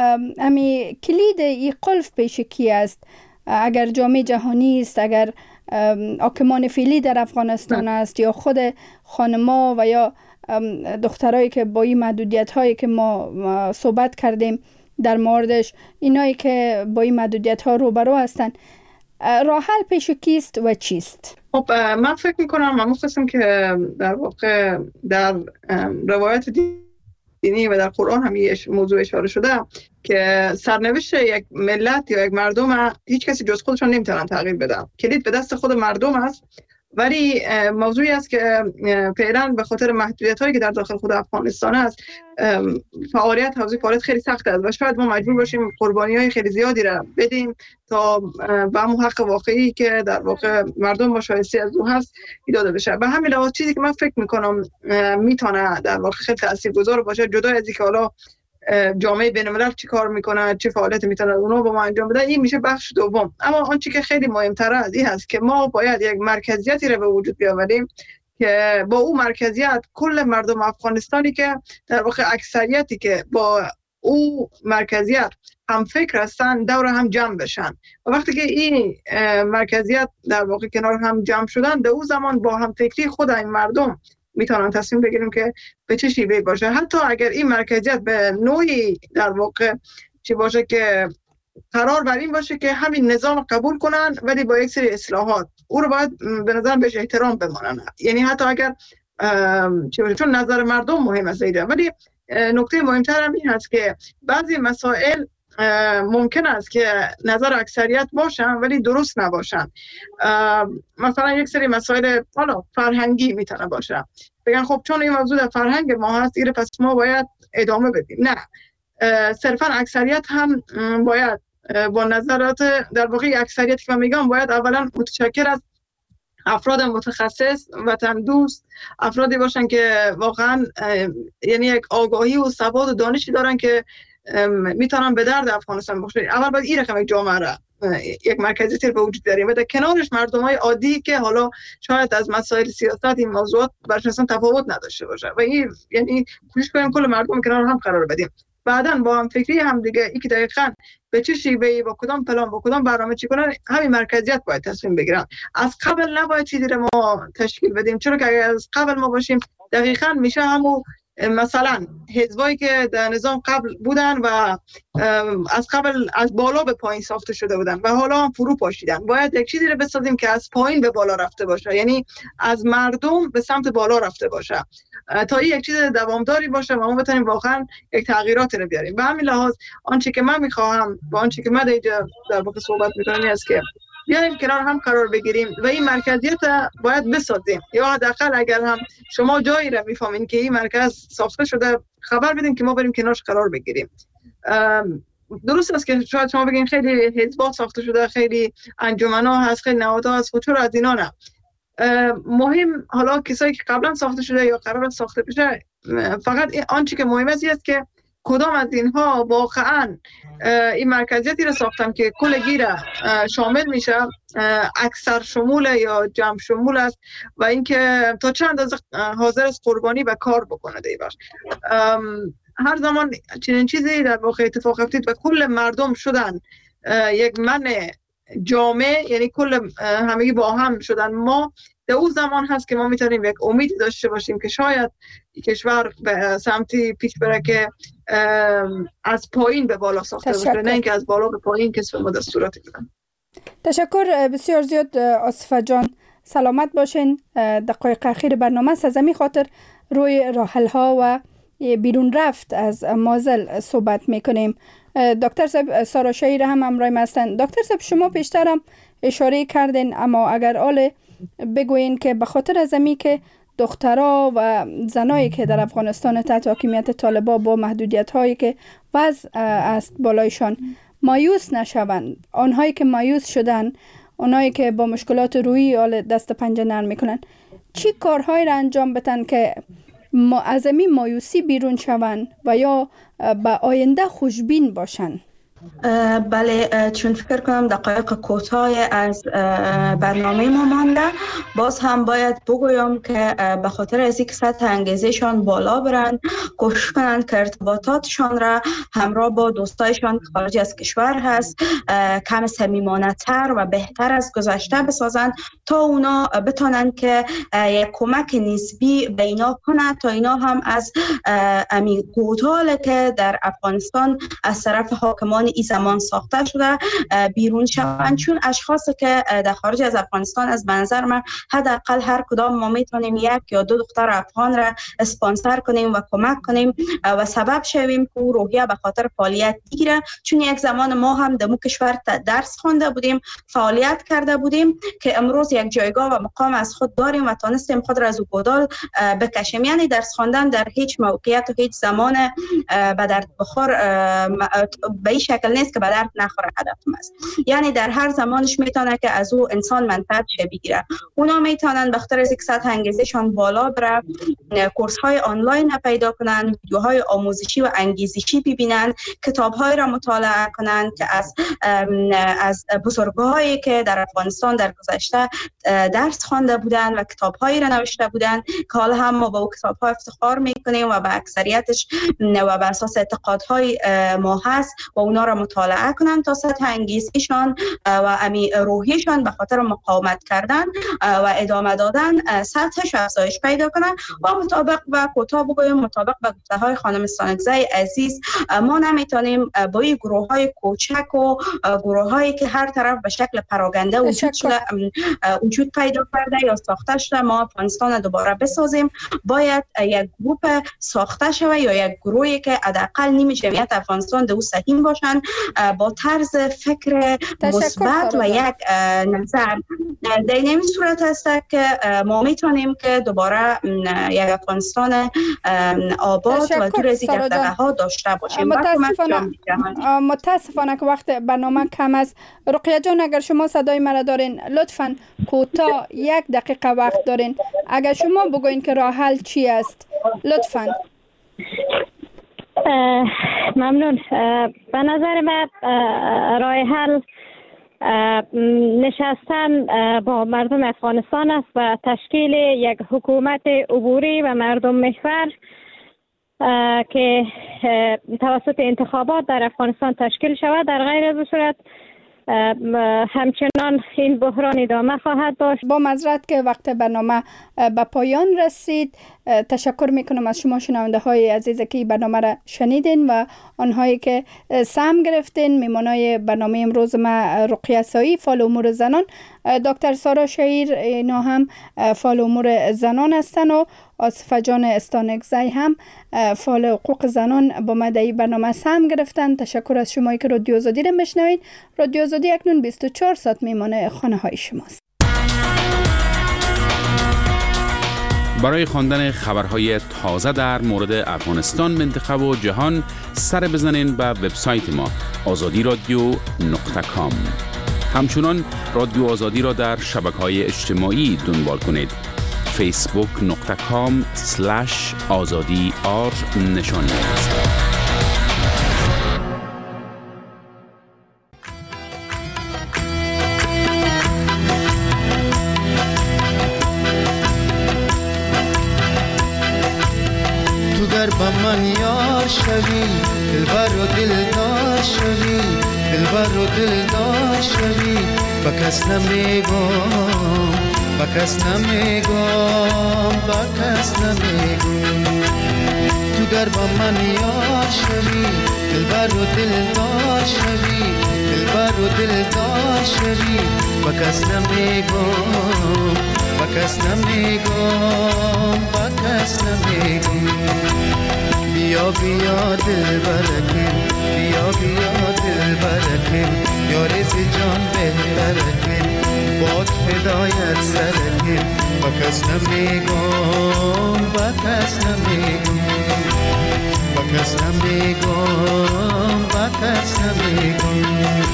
امی کلید این قلف پیش کی است؟ اگر جامعه جهانی است، اگر حاکمان فعلی در افغانستان است، یا خود خانما و یا دخترایی که با این محدودیت هایی که ما صحبت کردیم در موردش، اینایی که با این محدودیت ها روبرو هستن، راه حل پیش کیست و چیست؟ خب من فکر میکنم من مخصوصم که در واقع در روایت دینی و در قرآن هم یه موضوع اشاره شده که سرنوشت یک ملت یا یک مردم هیچ کسی جز خودشان نمیتونن تغییر بدن. کلید به دست خود مردم است، ولی موضوعی است که فعلا به خاطر محدودیت هایی که در داخل خود افغانستان است، فعالیت حوزه فعالیت خیلی سخت است و شاید ما مجبور باشیم قربانی های خیلی زیادی را بدیم تا به همون حق واقعی که در واقع مردم با شایسته از او هست داده بشه. به همین لحاظ چیزی که من فکر میکنم میتونه در واقع خیلی تاثیرگذار باشه، جدا از اینکه حالا جامعه بین‌الملل چی کار میکنه، چه فعالیت میتونه اونها با ما انجام بده، این میشه بخش دوم. اما آنچه که خیلی مهمتر از این هست که ما باید یک مرکزیتی رو به وجود بیاوریم که با او مرکزیت کل مردم افغانستانی که در واقع اکثریتی که با او مرکزیت هم فکر هستن دور هم جمع بشن و وقتی که این مرکزیت در واقع کنار هم جمع شدن، در او زمان با هم فکری خود این مردم میتونن تصمیم بگیریم که به چه شیوهی باشه. حتی اگر این مرکزیت به نوعی در واقع چی باشه که قرار بر این باشه که همین نظام قبول کنن ولی با یک سری اصلاحات، او رو باید به نظر بهش احترام بمانن. یعنی حتی اگر چی باشه، چون نظر مردم مهم است ایده، ولی نکته مهمتر هم این هست که بعضی مسائل ممکن است که نظر اکثریت باشن ولی درست نباشن. مثلا یک سری مسائل حالا فرهنگی میتونه باشه، بگن خب چون این موضوع در فرهنگ ما هست ایره پس ما باید ادامه بدیم. نه، صرفا اکثریت هم باید با نظرات در واقع اکثریت که من میگم باید اولا متشکل از افراد متخصص، وطن دوست، افرادی باشن که واقعا یعنی یک آگاهی و سواد و دانشی دارن که میتونن به درد افغانستان بخشن. اول باید این رقم یک جامعه را یک مرکزیت به وجود بیاریم و در کنارش مردمای عادی که حالا شاید از مسائل سیاست این موضوعات برشون اصلا تفاوت نداشته باشه و این یعنی کوشش کنیم کل مردم کنار هم قرار بدیم. بعداً با هم فکری هم دیگه ای که دقیقاً به چه شیوهی با کدام پلان با کدام برنامه چی کنن، همین مرکزیت باید تصمیم بگیرن. از قبل نباید چیزی رو ما تشکیل بدیم، چرا که اگر از قبل ما باشیم دقیقاً میشه همون مثلا حزبایی که در نظام قبل بودن و از قبل از بالا به پایین ساخته شده بودن و حالا هم فرو پاشیدن، باید یک چیزی رو بسازیم که از پایین به بالا رفته باشه، یعنی از مردم به سمت بالا رفته باشه تا این یک چیز دوامداری باشه و ما بتونیم واقعا یک تغییراتی رو بیاریم. به همین لحاظ آنچه که من میخواهم و آنچه که من اینجا در واقع صحبت میکنم است که بیایم کنار هم قرار بگیریم و این مرکزیت باید بسازیم، یا حداقل اگر هم شما جایی را میفهمین که این مرکز ساخته شده خبر بدین که ما بریم کنارش قرار بگیریم. درست است که شاید شما بگین خیلی حزبات ساخته شده، خیلی انجمن‌ها هست، خیلی نهادها هست، خود چرا از اینا نه؟ مهم حالا کسایی که قبلا ساخته شده یا قرار ساخته بشه، فقط آنچه که مهم است که کدام از اینها واقعا این مرکزیتی را ساختن که کلگی را شامل میشه، اکثر شمول یا جمع شمول است و اینکه تا چند اندازه حاضر است قربانی و کار بکنه دیگر. هر زمان چنین چیزی در واقع اتفاق افتید و کل مردم شدن یک من جامع، یعنی کل همگی با هم شدن، ما در اون زمان هست که ما میتونیم یک امید داشته باشیم که شاید کشور به سمتی پیش بره که از پایین به بالا ساخته بشه، نه اینکه از بالا به پایین کسب ما دستوراتی بدن. تشکر بسیار زیاد آصفه جان، سلامت باشین. دقایق اخیر برنامه از همین خاطر روی راحل ها و بیرون رفت از مازل صحبت میکنیم. دکتر صاحب سارا شهیر هم همراه ما هستند. دکتر صاحب شما پیشتر هم اشاره کردین، اما اگر آل بگوین که به خاطر از امی که دخترها و زنایی که در افغانستان تحت حاکمیت طالبان با محدودیت هایی که وضع است بالایشان مایوس نشوند، آنهایی که مایوس شدن، آنهایی که با مشکلات روحی آل دست پنجه نرم میکنن، چی کارهایی را انجام بدن که از این مایوسی بیرون شوند و یا به آینده خوشبین باشند؟ بله، چون فکر کنم دقایق کوتاه از برنامه ما مانده، باز هم باید بگویم که به خاطر از اینکه سطح انگیزشان بالا برند، کوشش کنند که ارتباطاتشان را همراه با دوستایشان خارج از کشور هست کم صمیمانه تر و بهتر از گذشته بسازند تا اونا بتونند که یک کمک نسبی به اینا کنند تا اینا هم از امی گودال که در افغانستان از طرف حاکمان این زمان ساخته شده بیرون شوند. چون اشخاصی که در خارج از افغانستان از منظر من حداقل هر کدام ما میتونیم یک یا دو دختر افغان را اسپانسر کنیم و کمک کنیم و سبب شویم که روحیه به خاطر فعالیت بگیره. چون یک زمان ما هم در مو کشور درس خوانده بودیم، فعالیت کرده بودیم که امروز یک جایگاه و مقام از خود داریم و تانستیم خود را از او گودال بکشیم. یعنی درس خواندن در هیچ موقعیت و هیچ زمان به درد بخور به این شکل نیست که به درد نخوره هدفم است. یعنی در هر زمانش میتونه که از او انسان منفعت شه بگیره. اونا میتونن به خاطر اینکه سطح انگیزششان بالا بره کورس های آنلاین پیدا کنن، ویدیوهای آموزشی و انگیزشی ببینن، کتاب های را مطالعه کنن که از از بزرگایی که در افغانستان در گذشته درس خوانده بودن و کتاب هایی را نوشته بودن که حالا هم ما با او کتاب ها افتخار میکنیم و به اکثریتش و به اساس اعتقادهای ما هست و اونا را مطالعه کنن تا سطح انگیزششان و امی روحیشان به خاطر مقاومت کردن و ادامه دادن سطحش افزایش پیدا کنن. و مطابق و کوتاه بگویم مطابق به گفته های خانم سانگزی عزیز، ما نمیتونیم با این گروه های کوچک و گروه هایی که هر طرف به شکل پراگنده وجود شده وجود پیدا کرده یا ساخته شده ما افغانستان دوباره بسازیم. باید یک گروه ساخته شده یا یک گروهی که حداقل نیم جمعیت افغانستان دو سهیم باشن با طرز فکر مثبت و یک نظر. در این صورت است که ما میتونیم که دوباره یک افغانستان آباد و دور از این دغدغه‌ها داشته باشیم. متاسفانه متاسفانه که وقت برنامه کم است. رقیه جان اگر شما صدای مرا دارین لطفاً کوتاه یک دقیقه وقت دارین، اگر شما بگوین که راه حل چی است لطفاً. ممنون. به نظر من راه حل نشستن با مردم افغانستان است و تشکیل یک حکومت عبوری و مردم محور که توسط انتخابات در افغانستان تشکیل شود. در غیر از صورت همچنان این بحران ادامه خواهد داشت. با معذرت که وقت برنامه به پایان رسید، تشکر میکنم از شما شنونده های عزیز که این برنامه را شنیدین و آنهایی که سهم گرفتین. میمانای برنامه امروز ما رقیه سایی فعال امور زنان، دکتر سارا شهیر اینا هم فعال امور زنان هستن و آصفه جان استانکزی هم فعال حقوق زنان با ما در این برنامه سهم گرفتن. تشکر از شمایی که رادیو آزادی را میشنوید. رادیو آزادی اکنون بیست و چهار ساعت میمانه خانه های شماست. برای خواندن خبرهای تازه در مورد افغانستان، منطقه و جهان سر بزنین به وبسایت ما آزادی رادیو نقطه کام. همچنان رادیو آزادی را در شبکه‌های اجتماعی دنبال کنید. فیسبوک نقطه کام سلش آزادی آر نشانی است. با من یار شوی، دلبر و دلدار شوی، دلبر و دلدار شوی، با کس نمیگم، با کس نمیگم، با کس نمیگم. تو گر با من یار شوی، دلبر و دلدار شوی، دلبر و دلدار شوی، با کس نمیگم، با کس نمیگم، با کس نمیگم. بیا بیا دل برکن، بیا بیا دل برکن، یارز جان بهترکن، باد فدایت سرکن، با کس نمیگم، با کس نمیگم، با کس نمیگم، با کس نمیگم.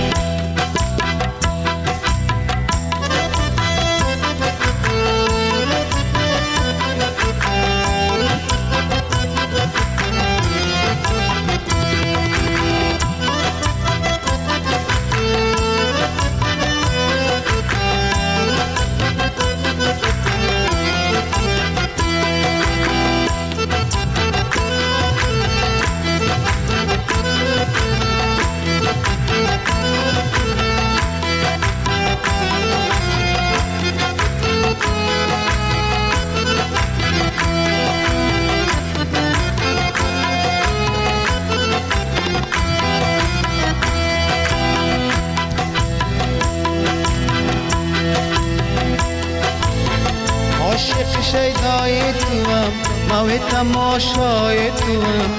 شیدای توام، موی تماشای توام،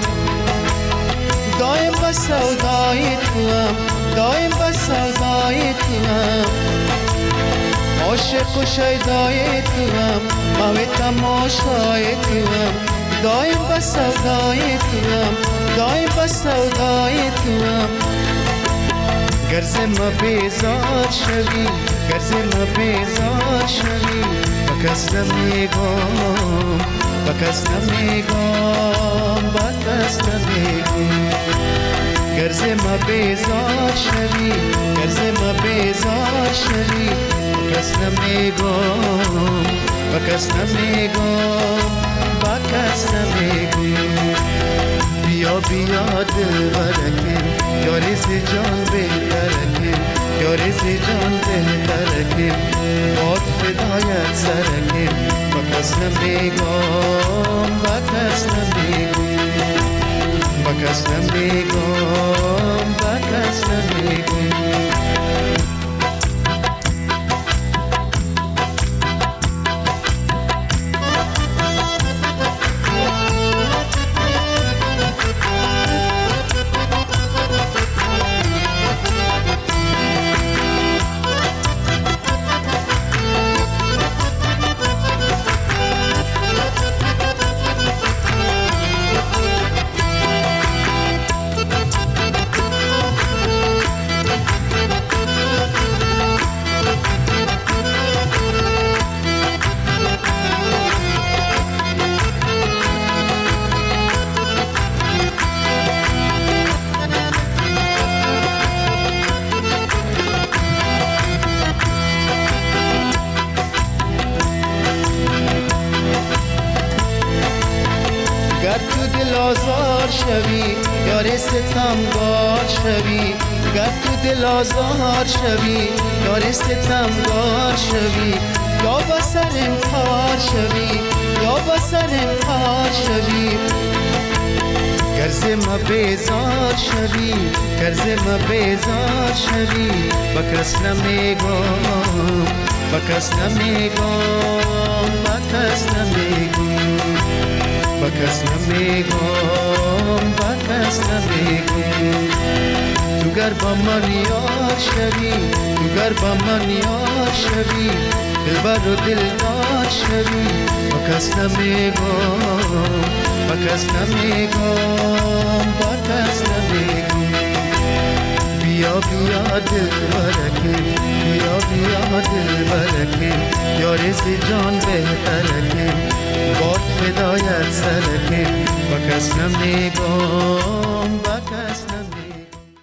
دایم با سودای توام، دایم با سودای توام. عاشق و شیدای توام، موی تماشای توام، دایم با سودای توام، دایم با سودای توام. گرز ما بیزار شوی، گرز ما بیزار شوی، با کس نمیگم، با کس نمیگم، با کس نمیگم. گرز ما بیزار شوی، گرز ما بیزار شوی، با کس نمیگم، با کس نمیگم، با کس نمیگم. بیا بیا دل برکن، یاریز جان بهترکن، یاریز جان بهترکن، باد فدایت سرکن، با کس نمیگم، با کس نمیگم، با کس نمیگم، با کس نمیگم. شوی یار ستمگار شوی، گر تو دل آزار شوی یار ستمگار شوی، یا با سرم کار شوی یا با سرم کار شوی گرز ما بیزار شوی گرز ما بیزار شوی با کس نمیگم با کس نمیگم با کس نمیگم با کس نمیگم با کس نمیگم تو گر با من یار شوی تو گر با من یار شوی دلبر و دلدار شوی با کس نمیگم با کس نمیگم با کس نمیگم بیا بیا دل برکن بیا بیا دل برکن یاری سی جان بهترکن باد فدایت سرکن با کس نمیگم